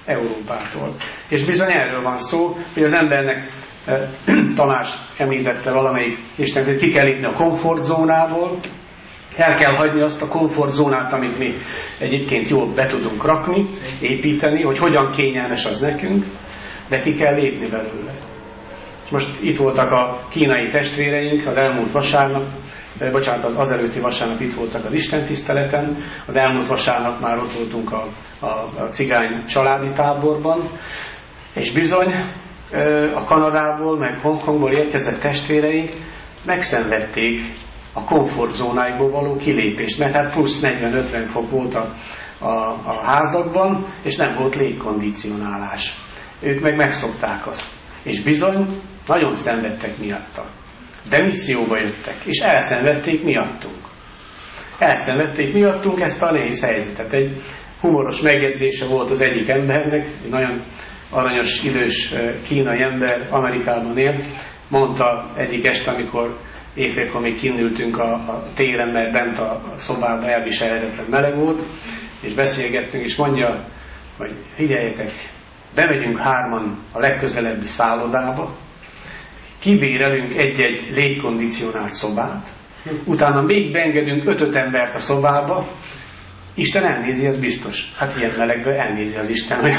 Európától. És bizony erről van szó, hogy az embernek eh, Tamás említette valamelyik Isten, hogy ki kell lépni a komfortzónából, el kell hagyni azt a komfortzónát, amit mi egyébként jól be tudunk rakni, építeni, hogy hogyan kényelmes az nekünk, de ki kell lépni belőle. És most itt voltak a kínai testvéreink az elmúlt vasárnap, bocsánat, az azelőtti vasárnap itt voltak az istentiszteleten, az elmúlt vasárnap már ott voltunk a, a, a cigány családi táborban, és bizony a Kanadából, meg Hongkongból érkezett testvéreink megszenvedték a komfortzónáikból való kilépést, mert hát plusz negyven-ötven fok volt a, a, a házakban, és nem volt légkondicionálás. Ők meg megszokták azt. És bizony nagyon szenvedtek miatta. De misszióba jöttek, és elszenvedték miattunk. Elszenvedték miattunk ezt a nehéz helyzetet. Egy humoros megjegyzése volt az egyik embernek, egy nagyon aranyos, idős kínai ember, Amerikában él, mondta egyik este, amikor éjfélkor még kinnültünk a, a téren, mert bent a, a szobában elviselhetetlen meleg volt, és beszélgettünk, és mondja, hogy figyeljetek, bemegyünk hárman a legközelebbi szállodába, kibérelünk egy-egy légkondicionált szobát, utána még beengedünk ötöt embert a szobába, Isten elnézi, ez biztos. Hát ilyen melegben elnézi az Isten. Hogy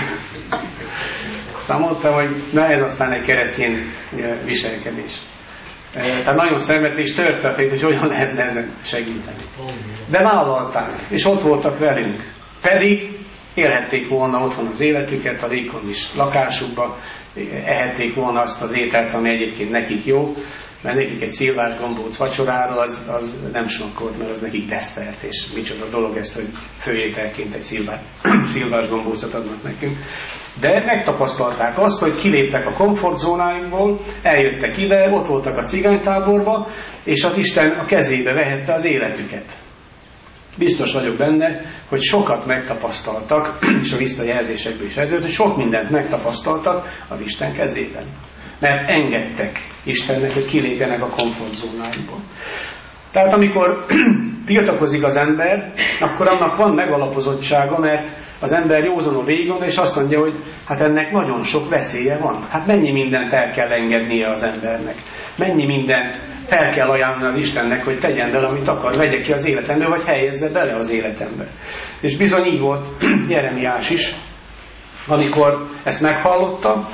számoltam, hogy na ez aztán egy keresztény viselkedés. Tehát nagyon szenvedés törte, hogy hogyan lehetne ezen segíteni. De vállalták, és ott voltak velünk. Pedig élhették volna otthon az életüket, a légkondis lakásukba, ehették volna azt az ételt, ami egyébként nekik jó, mert nekik egy szilvás gombóc vacsoráról az, az nem snokkolt, mert az nekik desszert, és micsoda dolog ez, hogy főételként egy szilvás, szilvás gombócot adnak nekünk. De megtapasztalták azt, hogy kiléptek a komfortzónájukból, eljöttek ide, ott voltak a cigánytáborba, és az Isten a kezébe vehette az életüket. Biztos vagyok benne, hogy sokat megtapasztaltak, és a visszajelzésekből is ezért, hogy sok mindent megtapasztaltak az Isten kezében. Mert engedtek Istennek, hogy kilépjenek a komfortzónájukból. Tehát amikor tiltakozik az ember, akkor annak van megalapozottsága, mert az ember józanul végigondol, és azt mondja, hogy hát ennek nagyon sok veszélye van. Hát mennyi mindent el kell engednie az embernek. Mennyi mindent fel kell ajánlani az Istennek, hogy tegyen vele, amit akar, vegye ki az életemből, vagy helyezze bele az életembe. És bizony így volt Jeremiás is, amikor ezt meghallotta,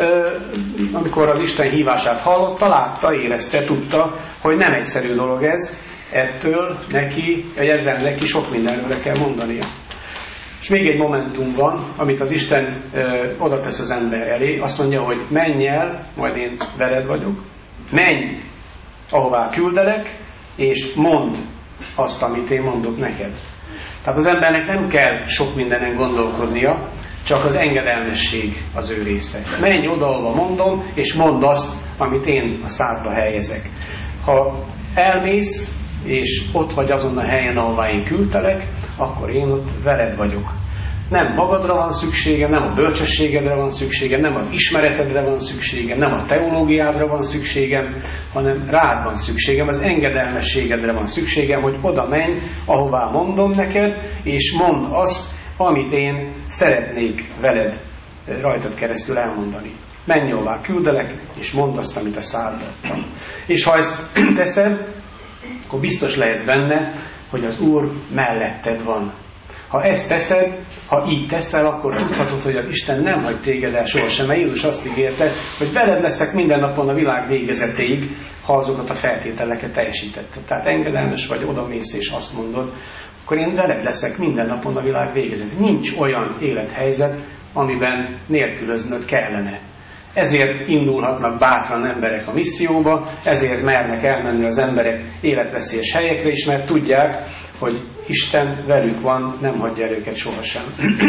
amikor az Isten hívását hallotta, látta, érezte, tudta, hogy nem egyszerű dolog ez, ettől neki, vagy ezzel neki sok mindenről kell mondania. És még egy momentum van, amit az Isten ö, oda tesz az ember elé, azt mondja, hogy menj el, majd én veled vagyok, menj, ahová küldelek, és mondd azt, amit én mondok neked. Tehát az embernek nem kell sok mindenen gondolkodnia, csak az engedelmesség az ő része. Menj oda, ahova mondom, és mondd azt, amit én a szádba helyezek. Ha elmész, és ott vagy azon a helyen, ahová én küldtelek, akkor én ott veled vagyok. Nem magadra van szükségem, nem a bölcsességedre van szükségem, nem az ismeretedre van szükségem, nem a teológiádra van szükségem, hanem rád van szükségem, az engedelmességedre van szükségem, hogy oda menj, ahová mondom neked, és mondd azt, amit én szeretnék veled rajtad keresztül elmondani. Menj, ahová küldelek, és mondd azt, amit a szádba adtam. És ha ezt teszed, akkor biztos lehetsz benne, hogy az Úr melletted van. Ha ezt teszed, ha így teszel, akkor tudhatod, hogy az Isten nem hagy téged el sohasem, mert Jézus azt ígérte, hogy veled leszek minden napon a világ végezetéig, ha azokat a feltételeket teljesítetted. Tehát engedelmes vagy, odamész és azt mondod, akkor én veled leszek minden napon a világ végezetéig. Nincs olyan élethelyzet, amiben nélkülöznöd kellene. Ezért indulhatnak bátran emberek a misszióba, ezért mernek elmenni az emberek életveszélyes helyekre is, mert tudják, hogy Isten velük van, nem hagyja el őket sohasem.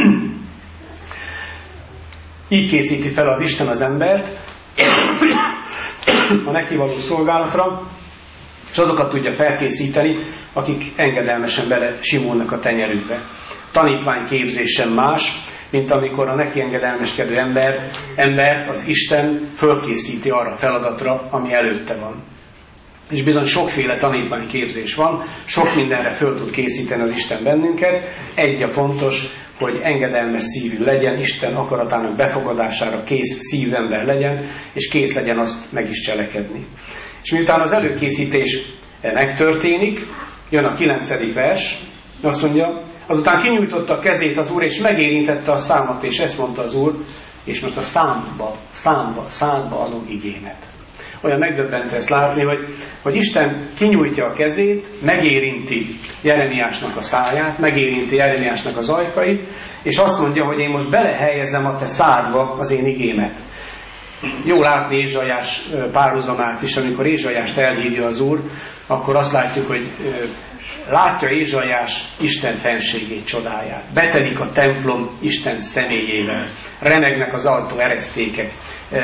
Így készíti fel az Isten az embert a neki való szolgálatra, és azokat tudja felkészíteni, akik engedelmesen bele simulnak a tenyerükbe. Tanítványképzés sem más, mint amikor a neki engedelmeskedő ember, embert az Isten fölkészíti arra a feladatra, ami előtte van. És bizony sokféle tanítványképzés van, sok mindenre föl tud készíteni az Isten bennünket. Egy a fontos, hogy engedelmes szívű legyen, Isten akaratának befogadására kész szívember legyen, és kész legyen azt meg is cselekedni. És miután az előkészítés megtörténik, jön a kilencedik vers, azt mondja, azután kinyújtotta a kezét az Úr, és megérintette a számat, és ezt mondta az Úr, és most a számba, számba, számba adom igémet. Olyan megdöbbentő ezt látni, hogy, hogy Isten kinyújtja a kezét, megérinti Jeremiásnak a száját, megérinti Jeremiásnak az ajkait, és azt mondja, hogy én most belehelyezem a te szádba az én igémet. Jó látni Ézsaiás párhuzamát is, amikor Ézsaiást elhívja az Úr, akkor azt látjuk, hogy látja Ézsaiás Isten fenségét, csodáját. Betelik a templom Isten személyével. Remegnek az ajtó eresztékek.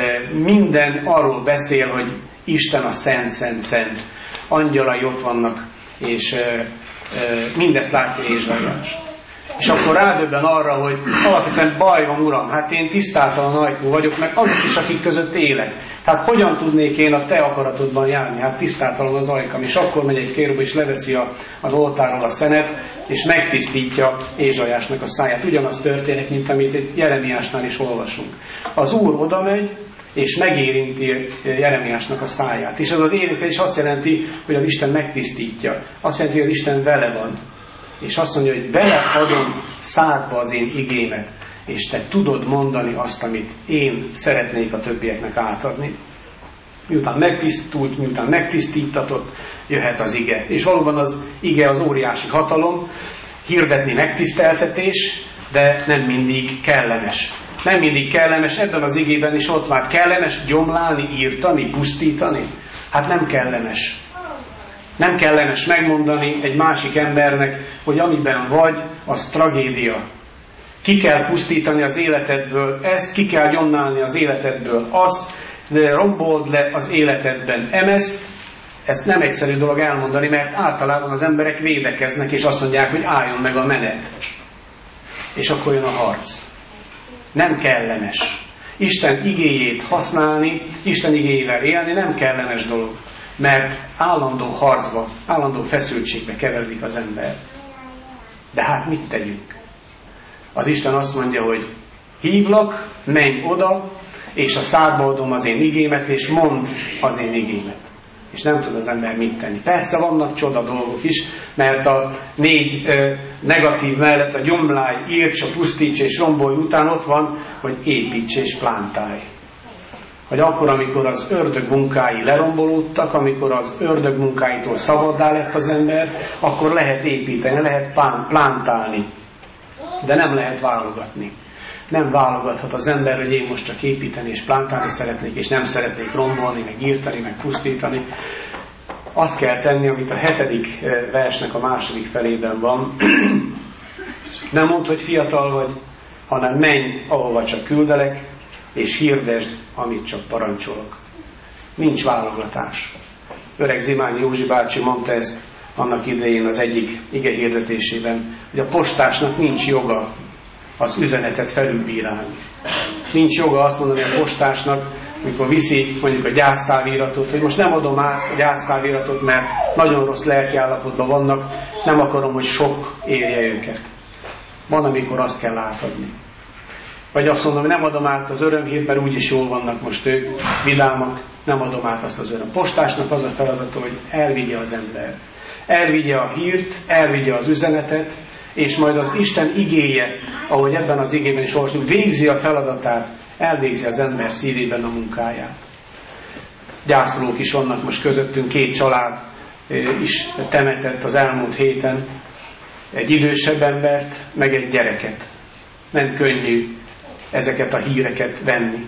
Minden arról beszél, hogy Isten a szent, szent, szent. Angyalai ott vannak, és mindezt látja Ézsaiás. És akkor rádöbben arra, hogy alapvetően baj van, Uram, hát én tisztátalan ajkú vagyok, meg azok is, akik között élek. Hát hogyan tudnék én a te akaratodban járni? Hát tisztátalan az ajkam. És akkor megy egy kérub, és leveszi a, az oltáról a szenet, és megtisztítja Ézsaiásnak a száját. Ugyanaz történik, mint amit egy Jeremiásnál is olvasunk. Az Úr oda megy, és megérinti Jeremiásnak a száját. És az az érintés azt jelenti, hogy az Isten megtisztítja. Azt jelenti, hogy az Isten vele van. És azt mondja, hogy vele adom szádba az én igémet, és te tudod mondani azt, amit én szeretnék a többieknek átadni. Miután megtisztult, miután megtisztítatott, jöhet az ige. És valóban az ige az óriási hatalom, hirdetni megtiszteltetés, de nem mindig kellemes. Nem mindig kellemes, ebben az igében is ott már kellemes gyomlálni, írtani, pusztítani. Hát nem kellemes. Nem kellemes megmondani egy másik embernek, hogy amiben vagy, az tragédia. Ki kell pusztítani az életedből, ezt ki kell gyomlálni az életedből, azt de rombold le az életedben. Emezt, ezt nem egyszerű dolog elmondani, mert általában az emberek védekeznek, és azt mondják, hogy álljon meg a menet. És akkor jön a harc. Nem kellemes. Isten igéjét használni, Isten igéjével élni nem kellemes dolog. Mert állandó harcba, állandó feszültségbe keveredik az ember. De hát mit tegyünk? Az Isten azt mondja, hogy hívlak, menj oda, és a szádba adom az én igémet, és mondd az én igémet. És nem tud az ember mit tenni. Persze vannak csoda dolgok is, mert a négy ö, negatív mellett a gyomlálj, írts, pusztíts és rombolj után ott van, hogy építs és plántálj. Hogy akkor, amikor az ördög munkái lerombolódtak, amikor az ördög munkáitól szabaddá lett az ember, akkor lehet építeni, lehet plántálni. De nem lehet válogatni. Nem válogathat az ember, hogy én most csak építeni és plántálni szeretnék, és nem szeretnék rombolni, meg írtani, meg pusztítani. Azt kell tenni, amit a hetedik versnek a második felében van. Nem mondd, hogy fiatal vagy, hanem menj, ahova csak küldelek, és hirdesd, amit csak parancsolok. Nincs válogatás. Öreg Zimányi Józsi bácsi mondta ezt annak idején az egyik ige hirdetésében, hogy a postásnak nincs joga az üzenetet felülbírálni. Nincs joga azt mondani a postásnak, mikor viszi mondjuk a gyásztáviratot, hogy most nem adom át a gyásztáviratot, mert nagyon rossz lelkiállapotban vannak, nem akarom, hogy sok érje őket. Van, amikor azt kell átadni. Vagy azt mondom, hogy nem adom át az örömhírt, mert úgyis jól vannak most ők, vidámak, nem adom át azt az öröm. Postásnak az a feladata, hogy elvigye az ember. Elvigye a hírt, elvigye az üzenetet, és majd az Isten igéje, ahogy ebben az igében is olvasunk, végzi a feladatát, elvégzi az ember szívében a munkáját. Gyászolók is vannak most közöttünk, két család is temetett az elmúlt héten, egy idősebb embert, meg egy gyereket. Nem könnyű ezeket a híreket venni.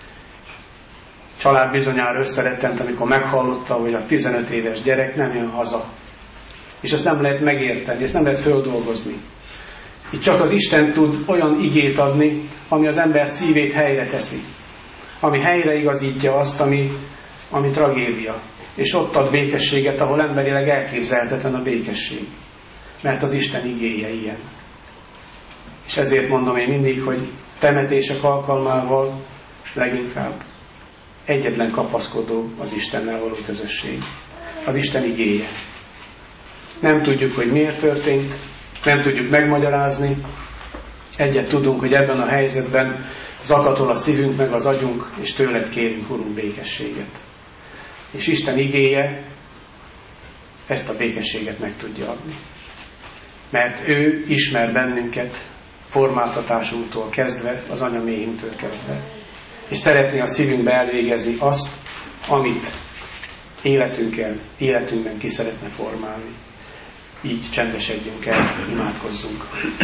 A család bizonyára összerettent, amikor meghallotta, hogy a tizenöt éves gyerek nem jön haza. És ezt nem lehet megérteni, ezt nem lehet földolgozni. Itt csak az Isten tud olyan igét adni, ami az ember szívét helyre teszi. Ami helyre igazítja azt, ami, ami tragédia. És ott ad békességet, ahol emberileg elképzelhetetlen a békesség. Mert az Isten igéje ilyen. És ezért mondom én mindig, hogy temetések alkalmával leginkább egyetlen kapaszkodó az Istennel való közösség. Az Isten igéje. Nem tudjuk, hogy miért történt, nem tudjuk megmagyarázni, Egyet tudunk, hogy ebben a helyzetben zakatol a szívünk meg az agyunk, és tőled kérünk, Urunk, békességet. És Isten igéje ezt a békességet meg tudja adni. Mert ő ismer bennünket formáltatásunktól kezdve, az anya méhünktől kezdve. És szeretné a szívünkbe elvégezni azt, amit életünkkel, életünkben ki szeretne formálni. Így csendesedjünk el, imádkozzunk.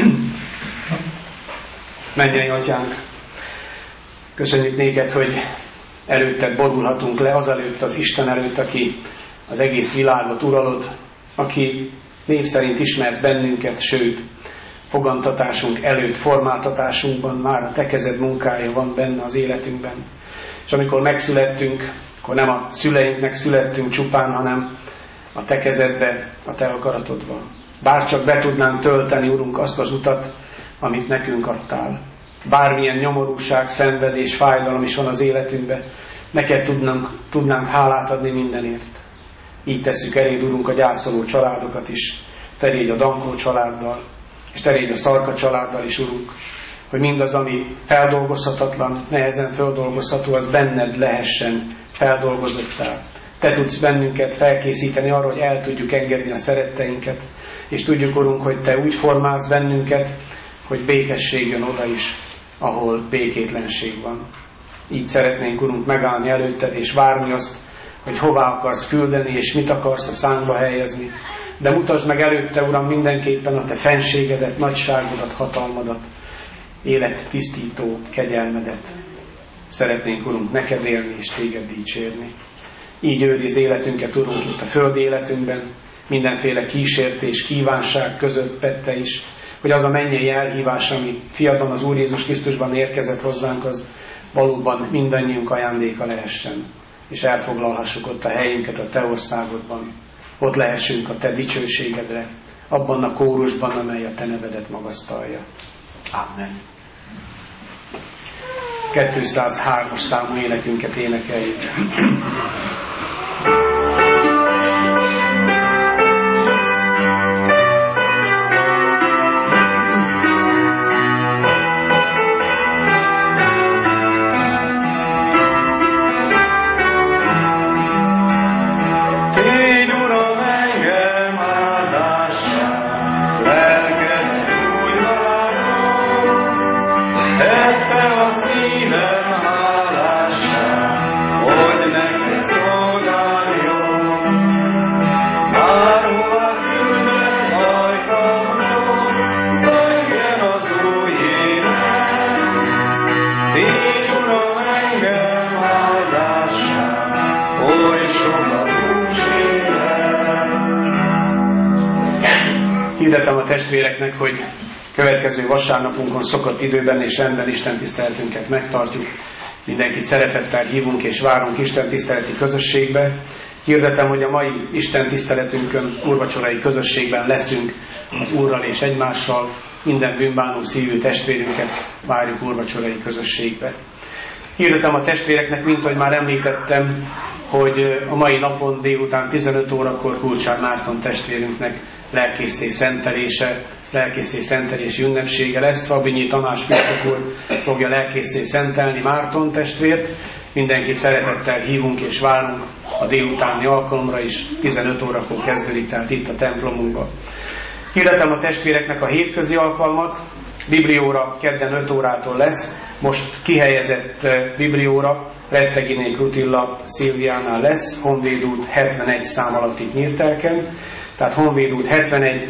Mennyei Atyánk, köszönjük néked, hogy előtted borulhatunk le, azelőtt az Isten előtt, aki az egész világot uralod, aki név szerint ismersz bennünket, sőt, fogantatásunk előtt, formáltatásunkban már a te kezed munkája van benne az életünkben. És amikor megszülettünk, akkor nem a szüleinknek születtünk csupán, hanem a te kezedbe, a te akaratodba. Bárcsak be tudnánk tölteni, Urunk, azt az utat, amit nekünk adtál. Bármilyen nyomorúság, szenvedés, fájdalom is van az életünkben, neked tudnánk, tudnánk hálát adni mindenért. Így tesszük eléd, Urunk, a gyászoló családokat is. Te légy a Dankó családdal, és te légy a Szarka családdal is, Urunk, hogy mindaz, ami feldolgozhatatlan, nehezen feldolgozható, az benned lehessen feldolgozottá. Te tudsz bennünket felkészíteni arra, hogy el tudjuk engedni a szeretteinket, és tudjuk, Urunk, hogy te úgy formálsz bennünket, hogy békesség jön oda is, ahol békétlenség van. Így szeretnénk, Urunk, megállni előtted, és várni azt, hogy hová akarsz küldeni, és mit akarsz a szánkba helyezni. De mutasd meg előtte, Uram, mindenképpen a te fenségedet, nagyságodat, hatalmadat, élet tisztító kegyelmedet. Szeretnénk, Urunk, neked élni és téged dicsérni. Így őrizd életünket, Urunk, itt a földi életünkben, mindenféle kísértés, kívánság között Te is, hogy az a mennyei elhívás, ami fiadon az Úr Jézus Krisztusban érkezett hozzánk, az valóban mindannyiunk ajándéka lehessen, és elfoglalhassuk ott a helyünket a te országodban. Ott lehessünk a te dicsőségedre, abban a kórusban, amely a te nevedet magasztalja. Amen. kétszázhármas számú énekünket énekeljük. Hirdetem a testvéreknek, hogy következő vasárnapunkon szokott időben és rendben Isten tiszteletünket megtartjuk. Mindenkit szeretettel hívunk és várunk Isten tiszteleti közösségbe. Hirdetem, hogy a mai Isten tiszteletünkön, úrvacsorai közösségben leszünk az Úrral és egymással. Minden bűnbánó szívű testvérünket várjuk úrvacsorai közösségbe. Hirdetem a testvéreknek, mint ahogy már említettem, hogy a mai napon délután tizenöt órakor Kulcsár Márton testvérünknek lelkészé szentelése, lelkészé szentelési ünnepsége lesz. Szabinyi Tamás püspök úr fogja lelkészé szentelni Márton testvért. Mindenkit szeretettel hívunk és várunk a délutáni alkalomra is, tizenöt órakor kezdődik, tehát itt a templomunkban. Hirdetem a testvéreknek a hétközi alkalmat. Biblióra kedden öt órától lesz. Most kihelyezett biblióra Retteginé Krutilla Szilviánál lesz, Honvéd út hetvenegy szám alatt itt Nyírtelken. Tehát Honvéd út hetvenegy,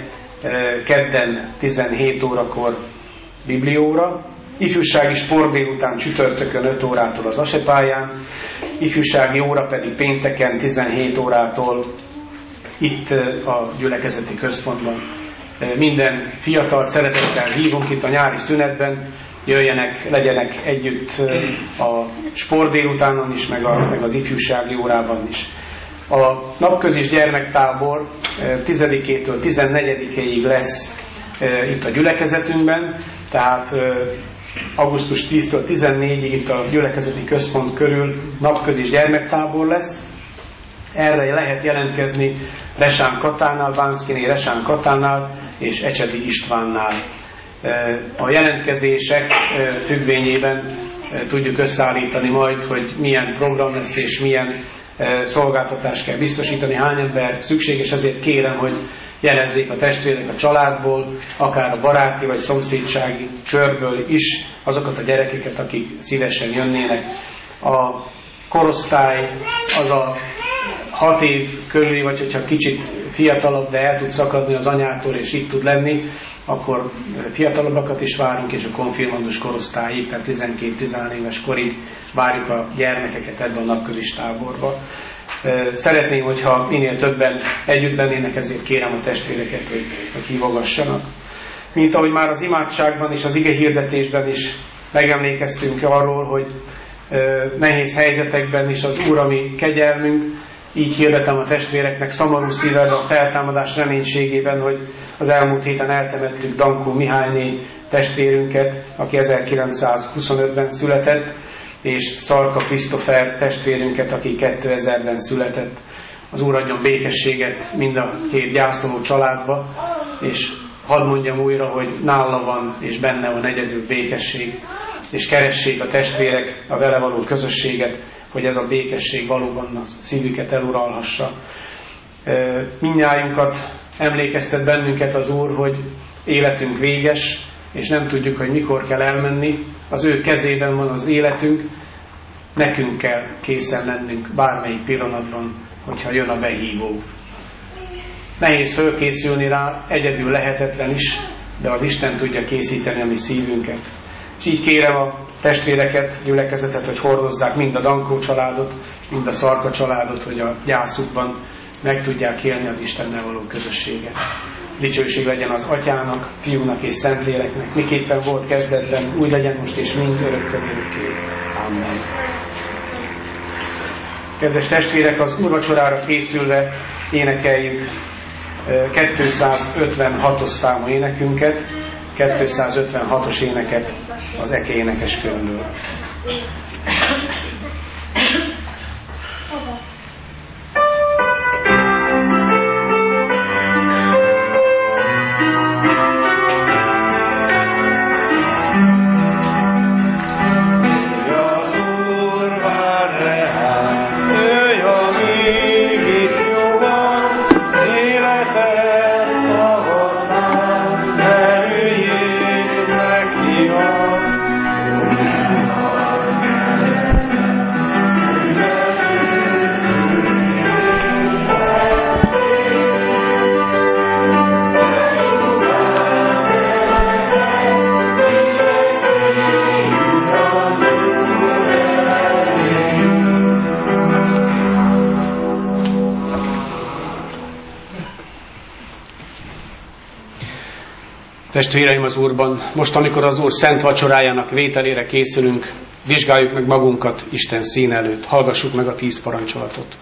kedden tizenhét órakor biblióra. Ifjúsági sport délután csütörtökön öt órától az Asepályán. Ifjúsági óra pedig pénteken tizenhét órától itt a gyülekezeti központban. Minden fiatalt szeretettel hívunk itt a nyári szünetben, jöjjenek, legyenek együtt a sport délutánon is, meg, a, meg az ifjúsági órában is. A napközis gyermektábor tizedikétől tizennegyedikéig lesz itt a gyülekezetünkben, tehát augusztus tíztől tizennégyig itt a gyülekezeti központ körül napközis gyermektábor lesz. Erre lehet jelentkezni Resán Katánál, Bánszkiné Resán Katánál és Ecsedi Istvánnál. A jelentkezések függvényében tudjuk összeállítani majd, hogy milyen program lesz és milyen szolgáltatást kell biztosítani, hány ember szükséges, ezért kérem, hogy jelezzék a testvérek a családból, akár a baráti vagy szomszédsági körből is azokat a gyerekeket, akik szívesen jönnének. A korosztály az a hat év körüli, vagy hogyha kicsit fiatalabb, de el tud szakadni az anyától és itt tud lenni, akkor fiatalabbakat is várunk, és a konfirmandus korosztályig, tehát tizenkét-tizenhárom éves korig várjuk a gyermekeket ebben a napközis táborba. Szeretném, hogyha minél többen együtt lennének, ezért kérem a testvéreket, hogy, hogy hívogassanak. Mint ahogy már az imádságban és az ige hirdetésben is megemlékeztünk arról, hogy nehéz helyzetekben is az Úr a mi kegyelmünk, így hirdetem a testvéreknek szomorú szívvel a feltámadás reménységében, hogy az elmúlt héten eltemettük Dankó Mihályné testvérünket, aki ezerkilencszázhuszonötben született, és Szarka Krisztofer testvérünket, aki kétezerben született. Az Úr adjon békességet mind a két gyászoló családba, és hadd mondjam újra, hogy nála van és benne van egyedül békesség, és keressék a testvérek a vele való közösséget, hogy ez a békesség valóban a szívüket eluralhassa. Mindnyájunkat emlékeztet bennünket az Úr, hogy életünk véges, és nem tudjuk, hogy mikor kell elmenni. Az ő kezében van az életünk, nekünk kell készen lennünk bármelyik pillanatban, hogyha jön a behívó. Nehéz fölkészülni rá, egyedül lehetetlen is, de az Isten tudja készíteni a mi szívünket. És így kérem a testvéreket, gyülekezetet, hogy hordozzák mind a Dankó családot, mind a Szarka családot, hogy a gyászukban meg tudják élni az Istennel való közösséget. Dicsőség legyen az Atyának, Fiúnak és Szentléleknek, miképpen volt kezdetben, úgy legyen most és mind örökkön örökké. Amen. Kedves testvérek, az úrvacsorára készülve énekeljük kétszázötvenhatos számú énekünket, kétszázötvenhatos éneket az Eke énekes könyvből. Testvéreim az Úrban, most, amikor az Úr szent vacsorájának vételére készülünk, vizsgáljuk meg magunkat Isten szín előtt, hallgassuk meg a tíz parancsolatot.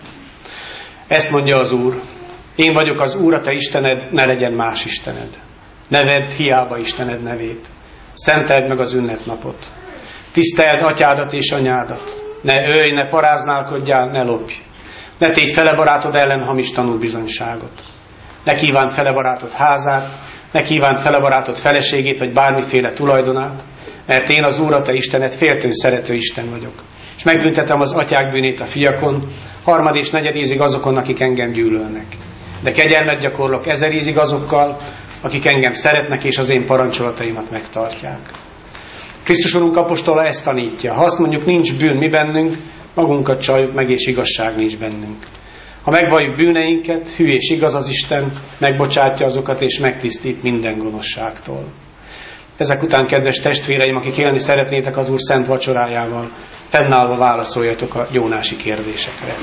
Ezt mondja az Úr: én vagyok az Úr, a te Istened, ne legyen más istened. Ne vedd hiába Istened nevét. Szenteld meg az ünnepnapot. Tiszteld atyádat és anyádat. Ne ölj, ne paráználkodjál, ne lopj. Ne tégy fele barátod ellen hamis tanúbizonyságot. Ne kívánd fele barátod házát, ne kívánt fele barátod feleségét, vagy bármiféle tulajdonát, mert én az Úr, a te Istened, féltőn szerető Isten vagyok. És megbüntetem az atyák bűnét a fiakon, harmad és negyed ízig azokon, akik engem gyűlölnek. De kegyelmet gyakorlok ezer ízig azokkal, akik engem szeretnek, és az én parancsolataimat megtartják. Krisztus Urunk apostola ezt tanítja. Ha azt mondjuk, nincs bűn mi bennünk, magunkat csaljuk meg, és igazság nincs bennünk. Ha megvalljuk bűneinket, hű és igaz az Isten, megbocsátja azokat és megtisztít minden gonoszságtól. Ezek után, kedves testvéreim, akik élni szeretnétek az Úr szent vacsorájával, fennállva válaszoljatok a gyónási kérdésekre.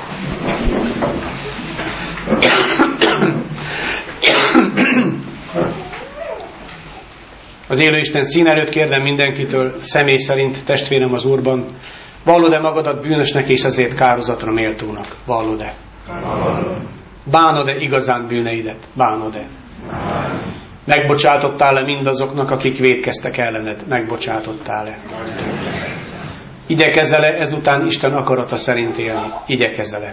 Az élő Isten szín előtt kérdem mindenkitől, személy szerint, testvérem az Úrban, vallod-e magadat bűnösnek és ezért kározatra méltónak? Vallod-e? Bánod-e igazán bűneidet? Bánod-e? Megbocsátottál-e mindazoknak, akik vétkeztek ellened? Megbocsátottál-e? Igyekezel-e ezután Isten akarata szerint élni? Igyekezel-e?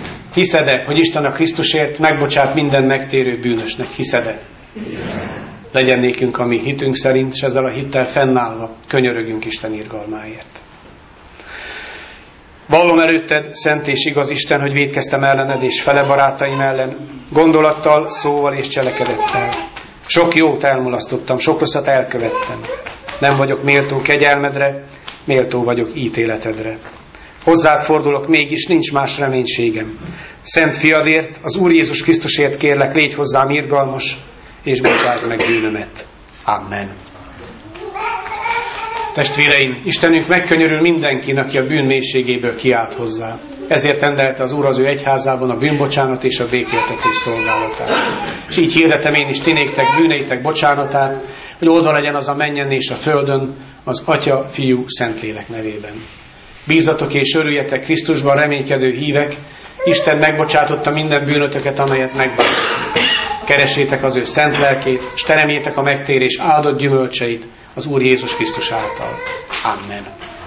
Hiszed-e, hogy Isten a Krisztusért megbocsát minden megtérő bűnösnek? Hiszed-e? legyen nékünk a mi hitünk szerint, és ezzel a hittel fennállva könyörögünk Isten irgalmáért. Vallom előtted, szent és igaz Isten, hogy vétkeztem ellened és fele barátaim ellen, gondolattal, szóval és cselekedettel. Sok jót elmulasztottam, sok rosszat elkövettem. Nem vagyok méltó kegyelmedre, méltó vagyok ítéletedre. Hozzád fordulok, mégis nincs más reménységem. Szent fiadért, az Úr Jézus Krisztusért kérlek, légy hozzám irgalmas, és bocsásd meg bűnömet. Amen. Testvéreim, Istenünk megkönyörül mindenkin, aki a bűn mélységéből kiált hozzá. Ezért rendelte az Úr az ő egyházában a bűnbocsánat és a békéltetés szolgálatát. És így hirdetem én is ti néktek bűneitek bocsánatát, hogy oldva legyen az a mennyen és a földön, az Atya, Fiú, Szentlélek nevében. Bízatok és örüljetek Krisztusban, reménykedő hívek, Isten megbocsátotta minden bűnötöket, amelyet megbántott. Keressétek az ő szent lelkét, és teremjétek a megtérés áldott gyümölcseit az Úr Jézus Krisztus által. Amen.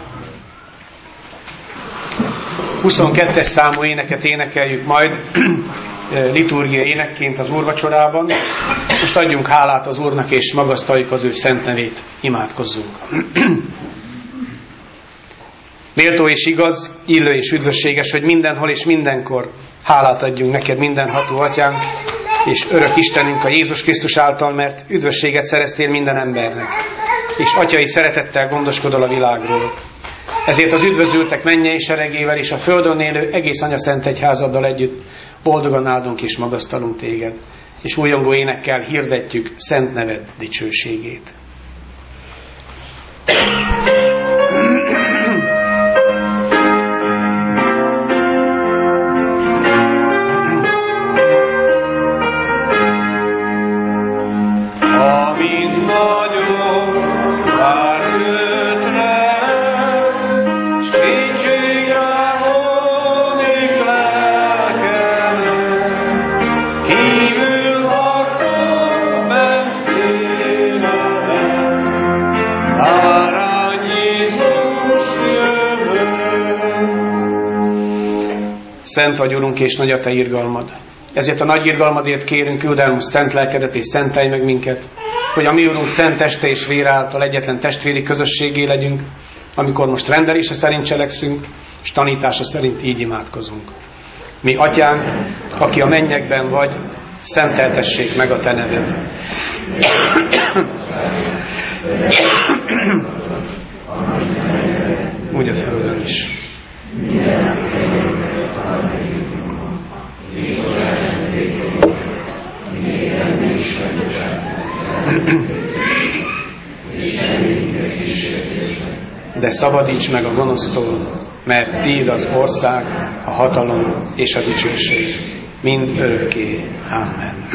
huszonkettes számú éneket énekeljük majd liturgia énekként az úrvacsorában. Most adjunk hálát az Úrnak, és magasztaljuk az ő szent nevét, imádkozzunk. Méltó és igaz, illő és üdvösséges, hogy mindenhol és mindenkor hálát adjunk neked, mindenható Atyánk, és örök Istenünk a Jézus Krisztus által, mert üdvösséget szereztél minden embernek, és atyai szeretettel gondoskodol a világról. Ezért az üdvözültek mennyei seregével és a földön élő egész anyaszent egyházaddal együtt boldogan áldunk és magasztalunk téged, és újongó énekkel hirdetjük szent neved dicsőségét. Szent vagy, Urunk, és nagy a te irgalmad. Ezért a nagy irgalmadért kérünk, küld el most szent lelkedet, és szentelj meg minket, hogy a mi Urunk szent teste és vére által egyetlen testvéri közösségé legyünk, amikor most rendelése szerint cselekszünk, és tanítása szerint így imádkozunk. Mi Atyánk, aki a mennyekben vagy, szenteltessék meg a te neved. Úgy a földön is. De szabadíts meg a gonosztól, mert tiéd az ország, a hatalom és a dicsőség, mind örökké. Amen.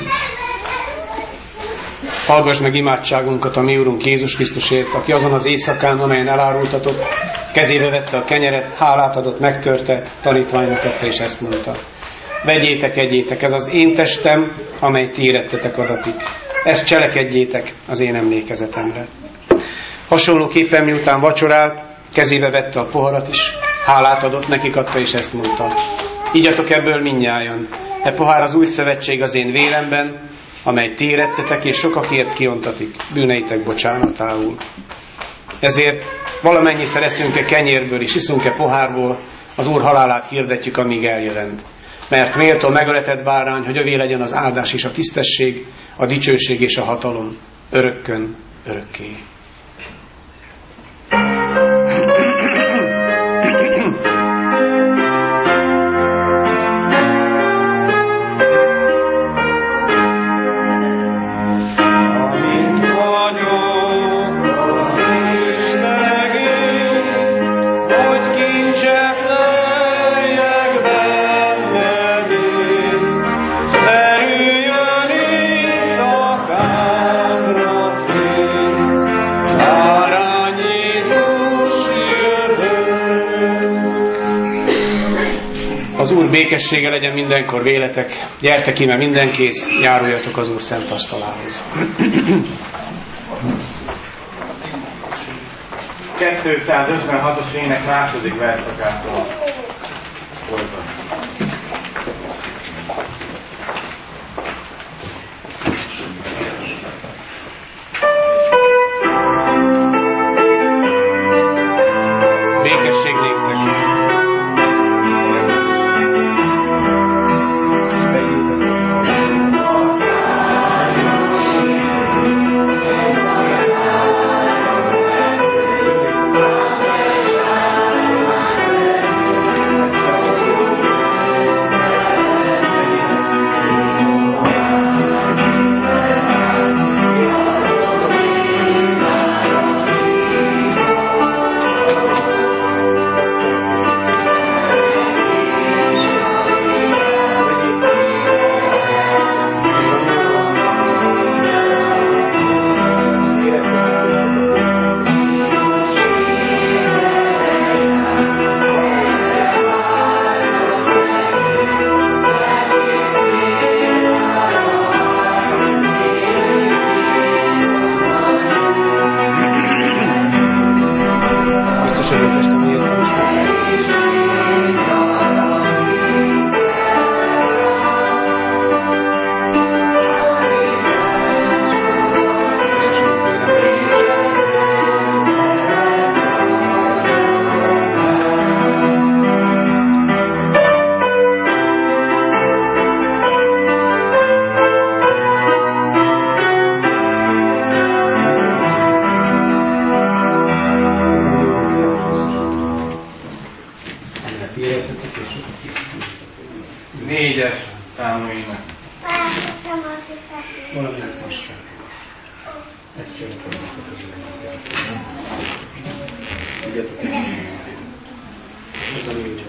Hallgass meg imádságunkat a mi Urunk Jézus Krisztusért, aki azon az éjszakán, amelyen elárultatok, kezébe vette a kenyeret, hálát adott, megtörte, tanítványnak tette, és ezt mondta: vegyétek, egyétek, ez az én testem, amely ti érettetek adatik. Ezt cselekedjétek az én emlékezetemre. Hasonlóképpen miután vacsorált, kezébe vette a poharat is, hálát adott, nekik adta, és ezt mondta: igyatok ebből mindnyájan, e pohár az új szövetség az én vélemben, amely ti érettetek, és sokakért kiontatik bűneitek bocsánatául. Ezért valamennyiszer eszünk-e kenyérből, és iszunk-e pohárból, az Úr halálát hirdetjük, amíg eljelent. Mert méltó megöletett bárány, hogy övé legyen az áldás és a tisztesség, a dicsőség és a hatalom, örökkön, örökké. Az Úr békessége legyen mindenkor véletek. Gyertek íme mindenkész, járuljatok az Úr szent asztalához. kétszázötvenhatos ének második verszakától folytatjuk. számúinak. Valami lesz most. Ezt cselekedjük a közöletet. Tudjátok, ez a mi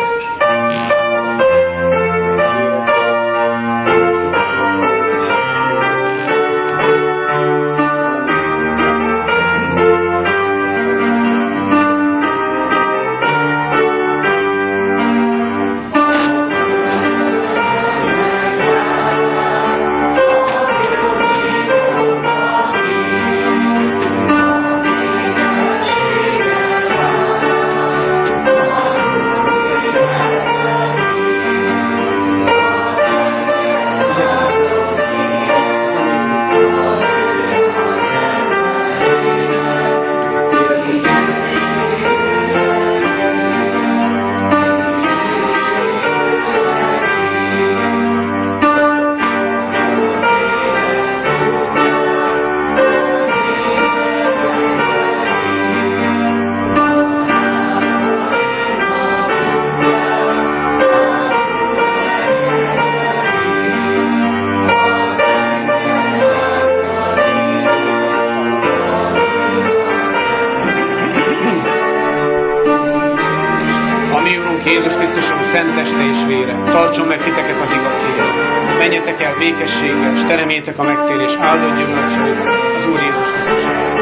békességgel, és teremjétek a megtérés áldott gyümölcseit az Úr Jézus Krisztus.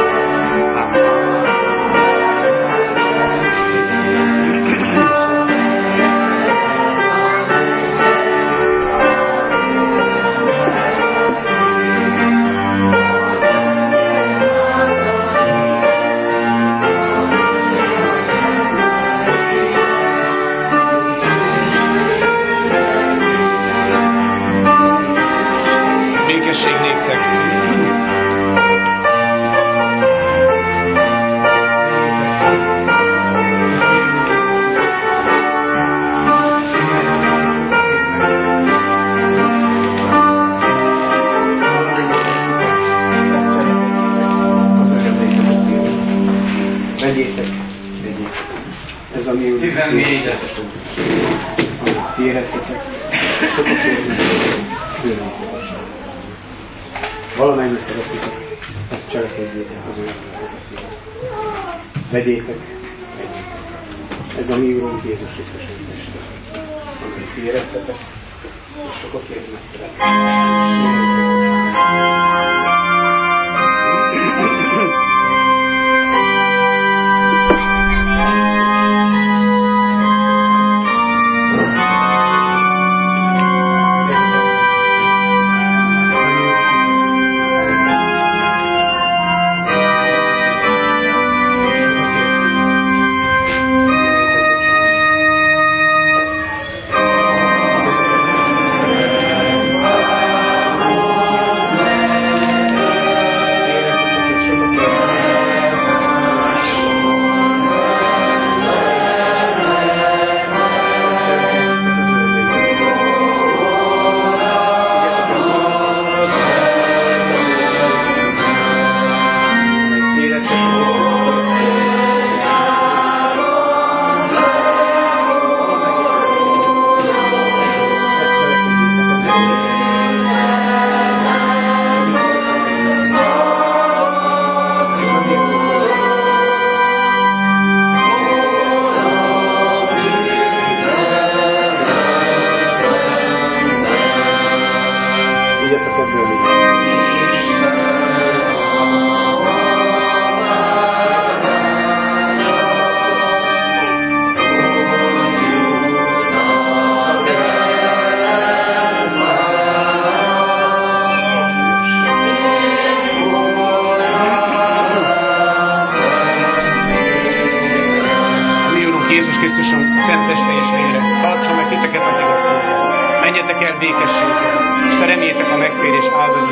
Vegyétek, vegyétek. Ez a mi úr. tizennégyes. Amit ti érettetek. Sokat érnek. Bővítek. Valamennyi szereszitek. Ezt cselekedjétek az Úrnak vezetően. Vegyétek, vegyétek. Ez a mi Úrunk Jézus Krisztus teste. Amit ti érettetek. És sokat érnek vele. Jézus Krisztusunk szent teste és vére, tartson meg titeket az igaz hívvel. Menjetek el békességgel, és teremjétek a megtérés áldott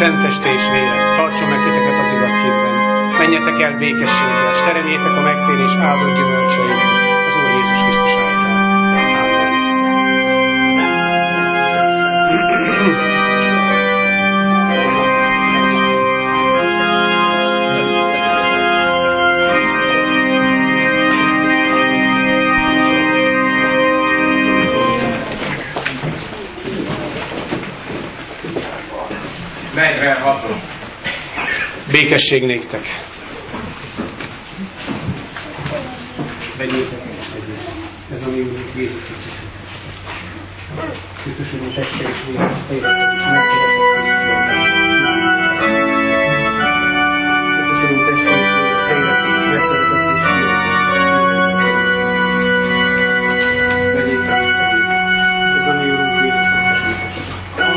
Szent teste és vére, tartson meg titeket az igaz hitben. Menjetek el békességgel, s teremjétek a megtérés áldott gyümölcseit az Úr Jézus Krisztus által. negyvenhatos. Békesség néktek. Vegyétek ez a mi Úrunk Jézus Krisztus. Krisztus Úrunk teste és vére, fejletet is megtehetek. Krisztus Úrunk teste és vére, fejletet is megtehetek. Vegyétek, vegyétek. Ez a mi Úrunk Jézus Krisztus.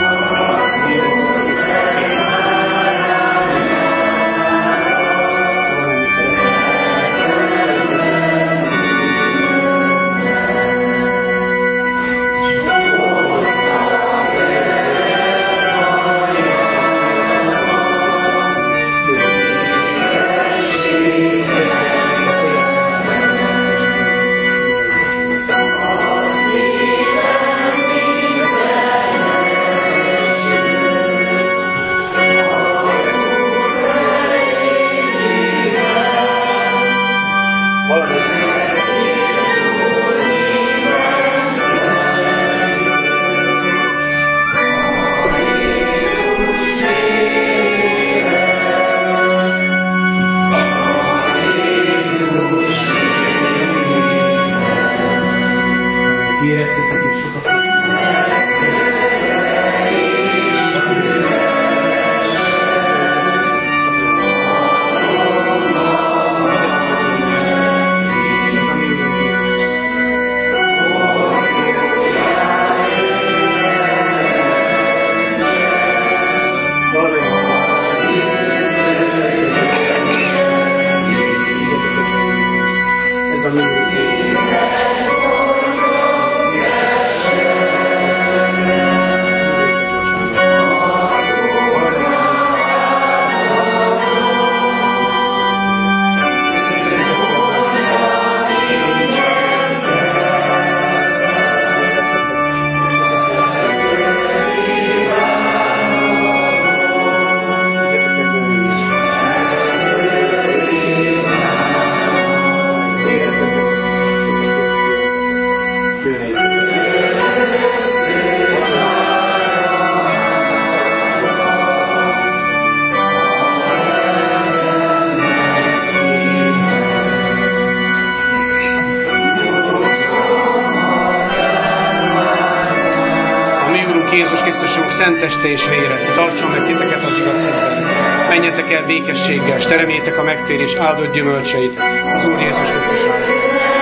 Szent teste és vére, tartson meg titeket az igaz hitben. Menjetek el békességgel, s teremjétek a megtérés áldott gyümölcseit az Úr Jézus Krisztus által.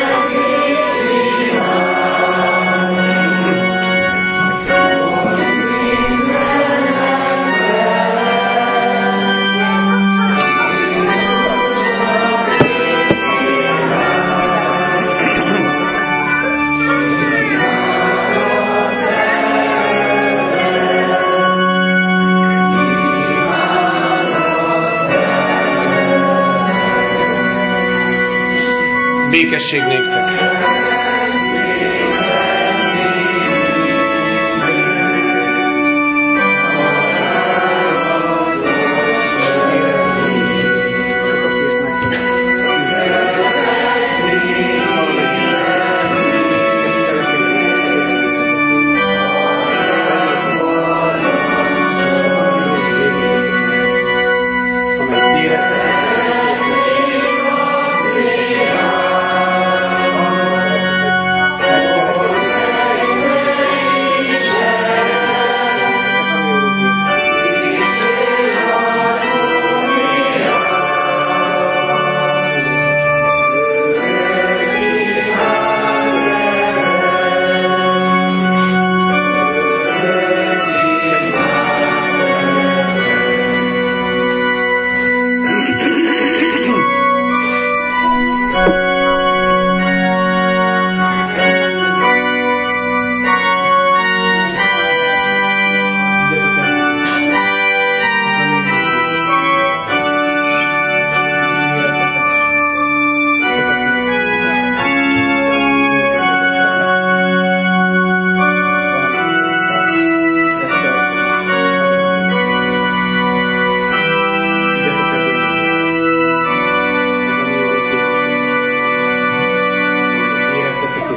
Békesség néktek!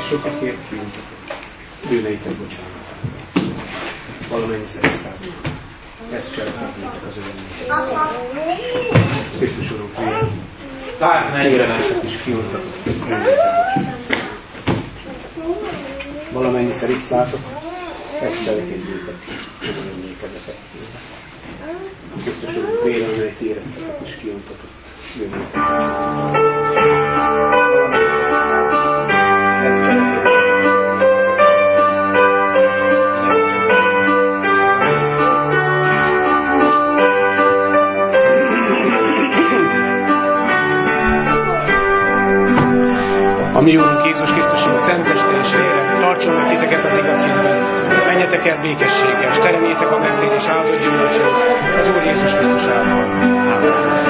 sokakért kiuntatott bűneitek bocsánat. Valamennyi szerszálltuk. Ezt cselekednétek az örömünket. Krisztus Urunk véleményeket is kiuntatott bűneitek bocsánat. Valamennyiszer iszálltok, ezt cselekedjétek az örömünket. Krisztus Urunk véleményeket éretteket is kiuntatott bűneitek bocsánat. A mi Úrunk Jézus Krisztusunk szent teste és vére, tartson meg titeket az igaz hitben, menjetek el békességgel, és teremjétek a megtérés áldott gyümölcsét az Úr Jézus Krisztus által. Amen.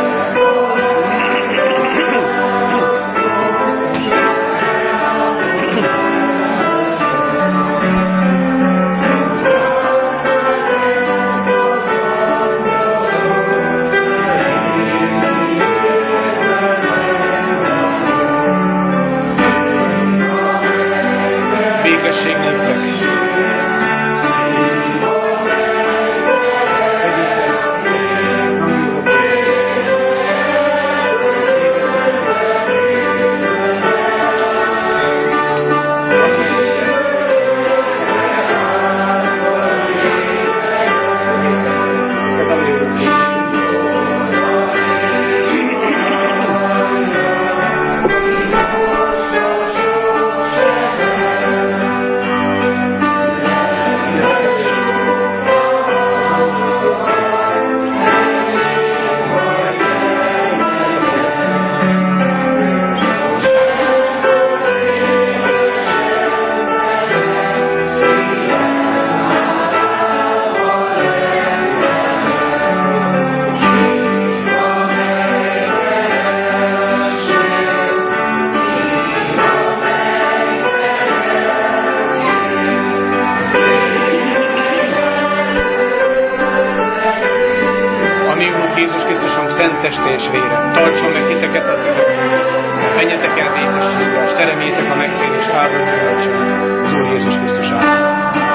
Békesség néktek! Szent teste és vére, tartson meg titeket az igaz hitben, menjetek el békességgel, és teremjétek a megtérés áldott gyümölcsét az Úr Jézus Krisztus által.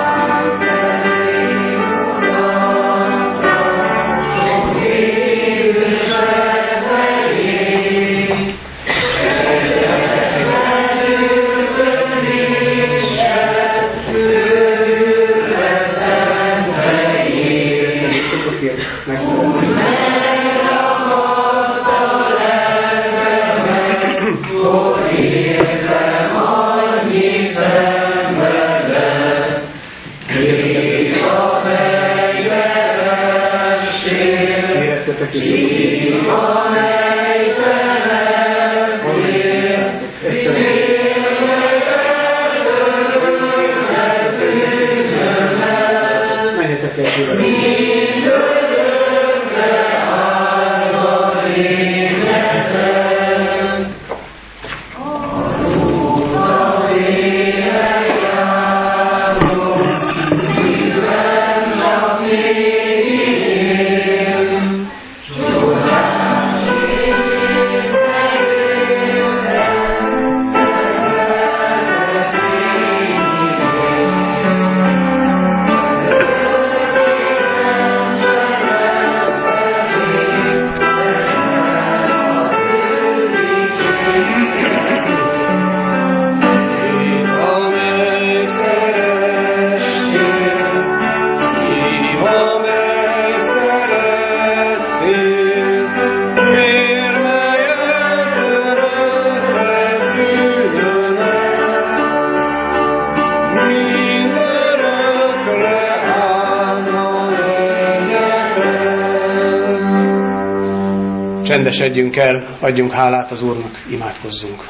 Csendesedjünk el, adjunk hálát az Úrnak, imádkozzunk.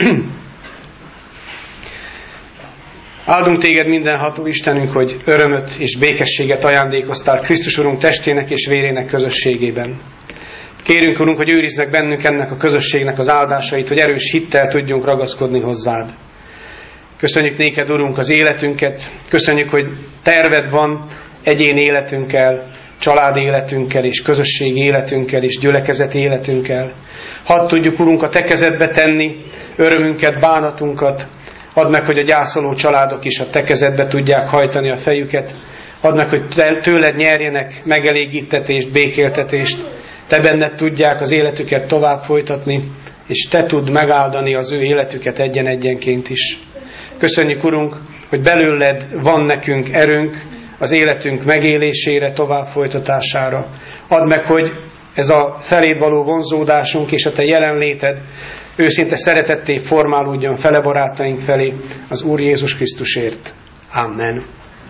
Áldunk téged mindenható Istenünk, hogy örömöt és békességet ajándékoztál Krisztus Urunk testének és vérének közösségében. Kérünk, Urunk, hogy őrizd meg bennünk ennek a közösségnek az áldásait, hogy erős hittel tudjunk ragaszkodni hozzád. Köszönjük néked, Urunk, az életünket, köszönjük, hogy terved van egyén életünkkel, család életünkkel, és közösség életünkkel, és gyülekezet életünkkel. Hadd tudjuk, Urunk, a te kezedbe tenni örömünket, bánatunkat, Add meg, hogy a gyászoló családok is a te kezedbe tudják hajtani a fejüket. Add meg, hogy tőled nyerjenek megelégítetést, békéltetést. Te benned tudják az életüket tovább folytatni, és te tudd megáldani az ő életüket egyen-egyenként is. Köszönjük, Urunk, hogy belőled van nekünk erőnk az életünk megélésére, tovább folytatására. Add meg, hogy ez a feléd való vonzódásunk és a te jelenléted őszinte szeretetté formálódjon fele barátaink felé az Úr Jézus Krisztusért. Amen.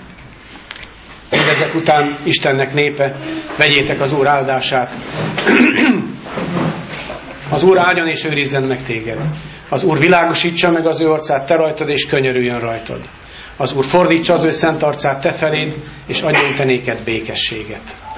Ezek után Istennek népe, vegyétek az Úr áldását. Az Úr áldjon és őrizzen meg téged. Az Úr világosítsa meg az ő arcát te rajtad, és könyörüljön rajtad. Az Úr fordítsa az ő szent arcát te feléd, és adjon te néked békességet.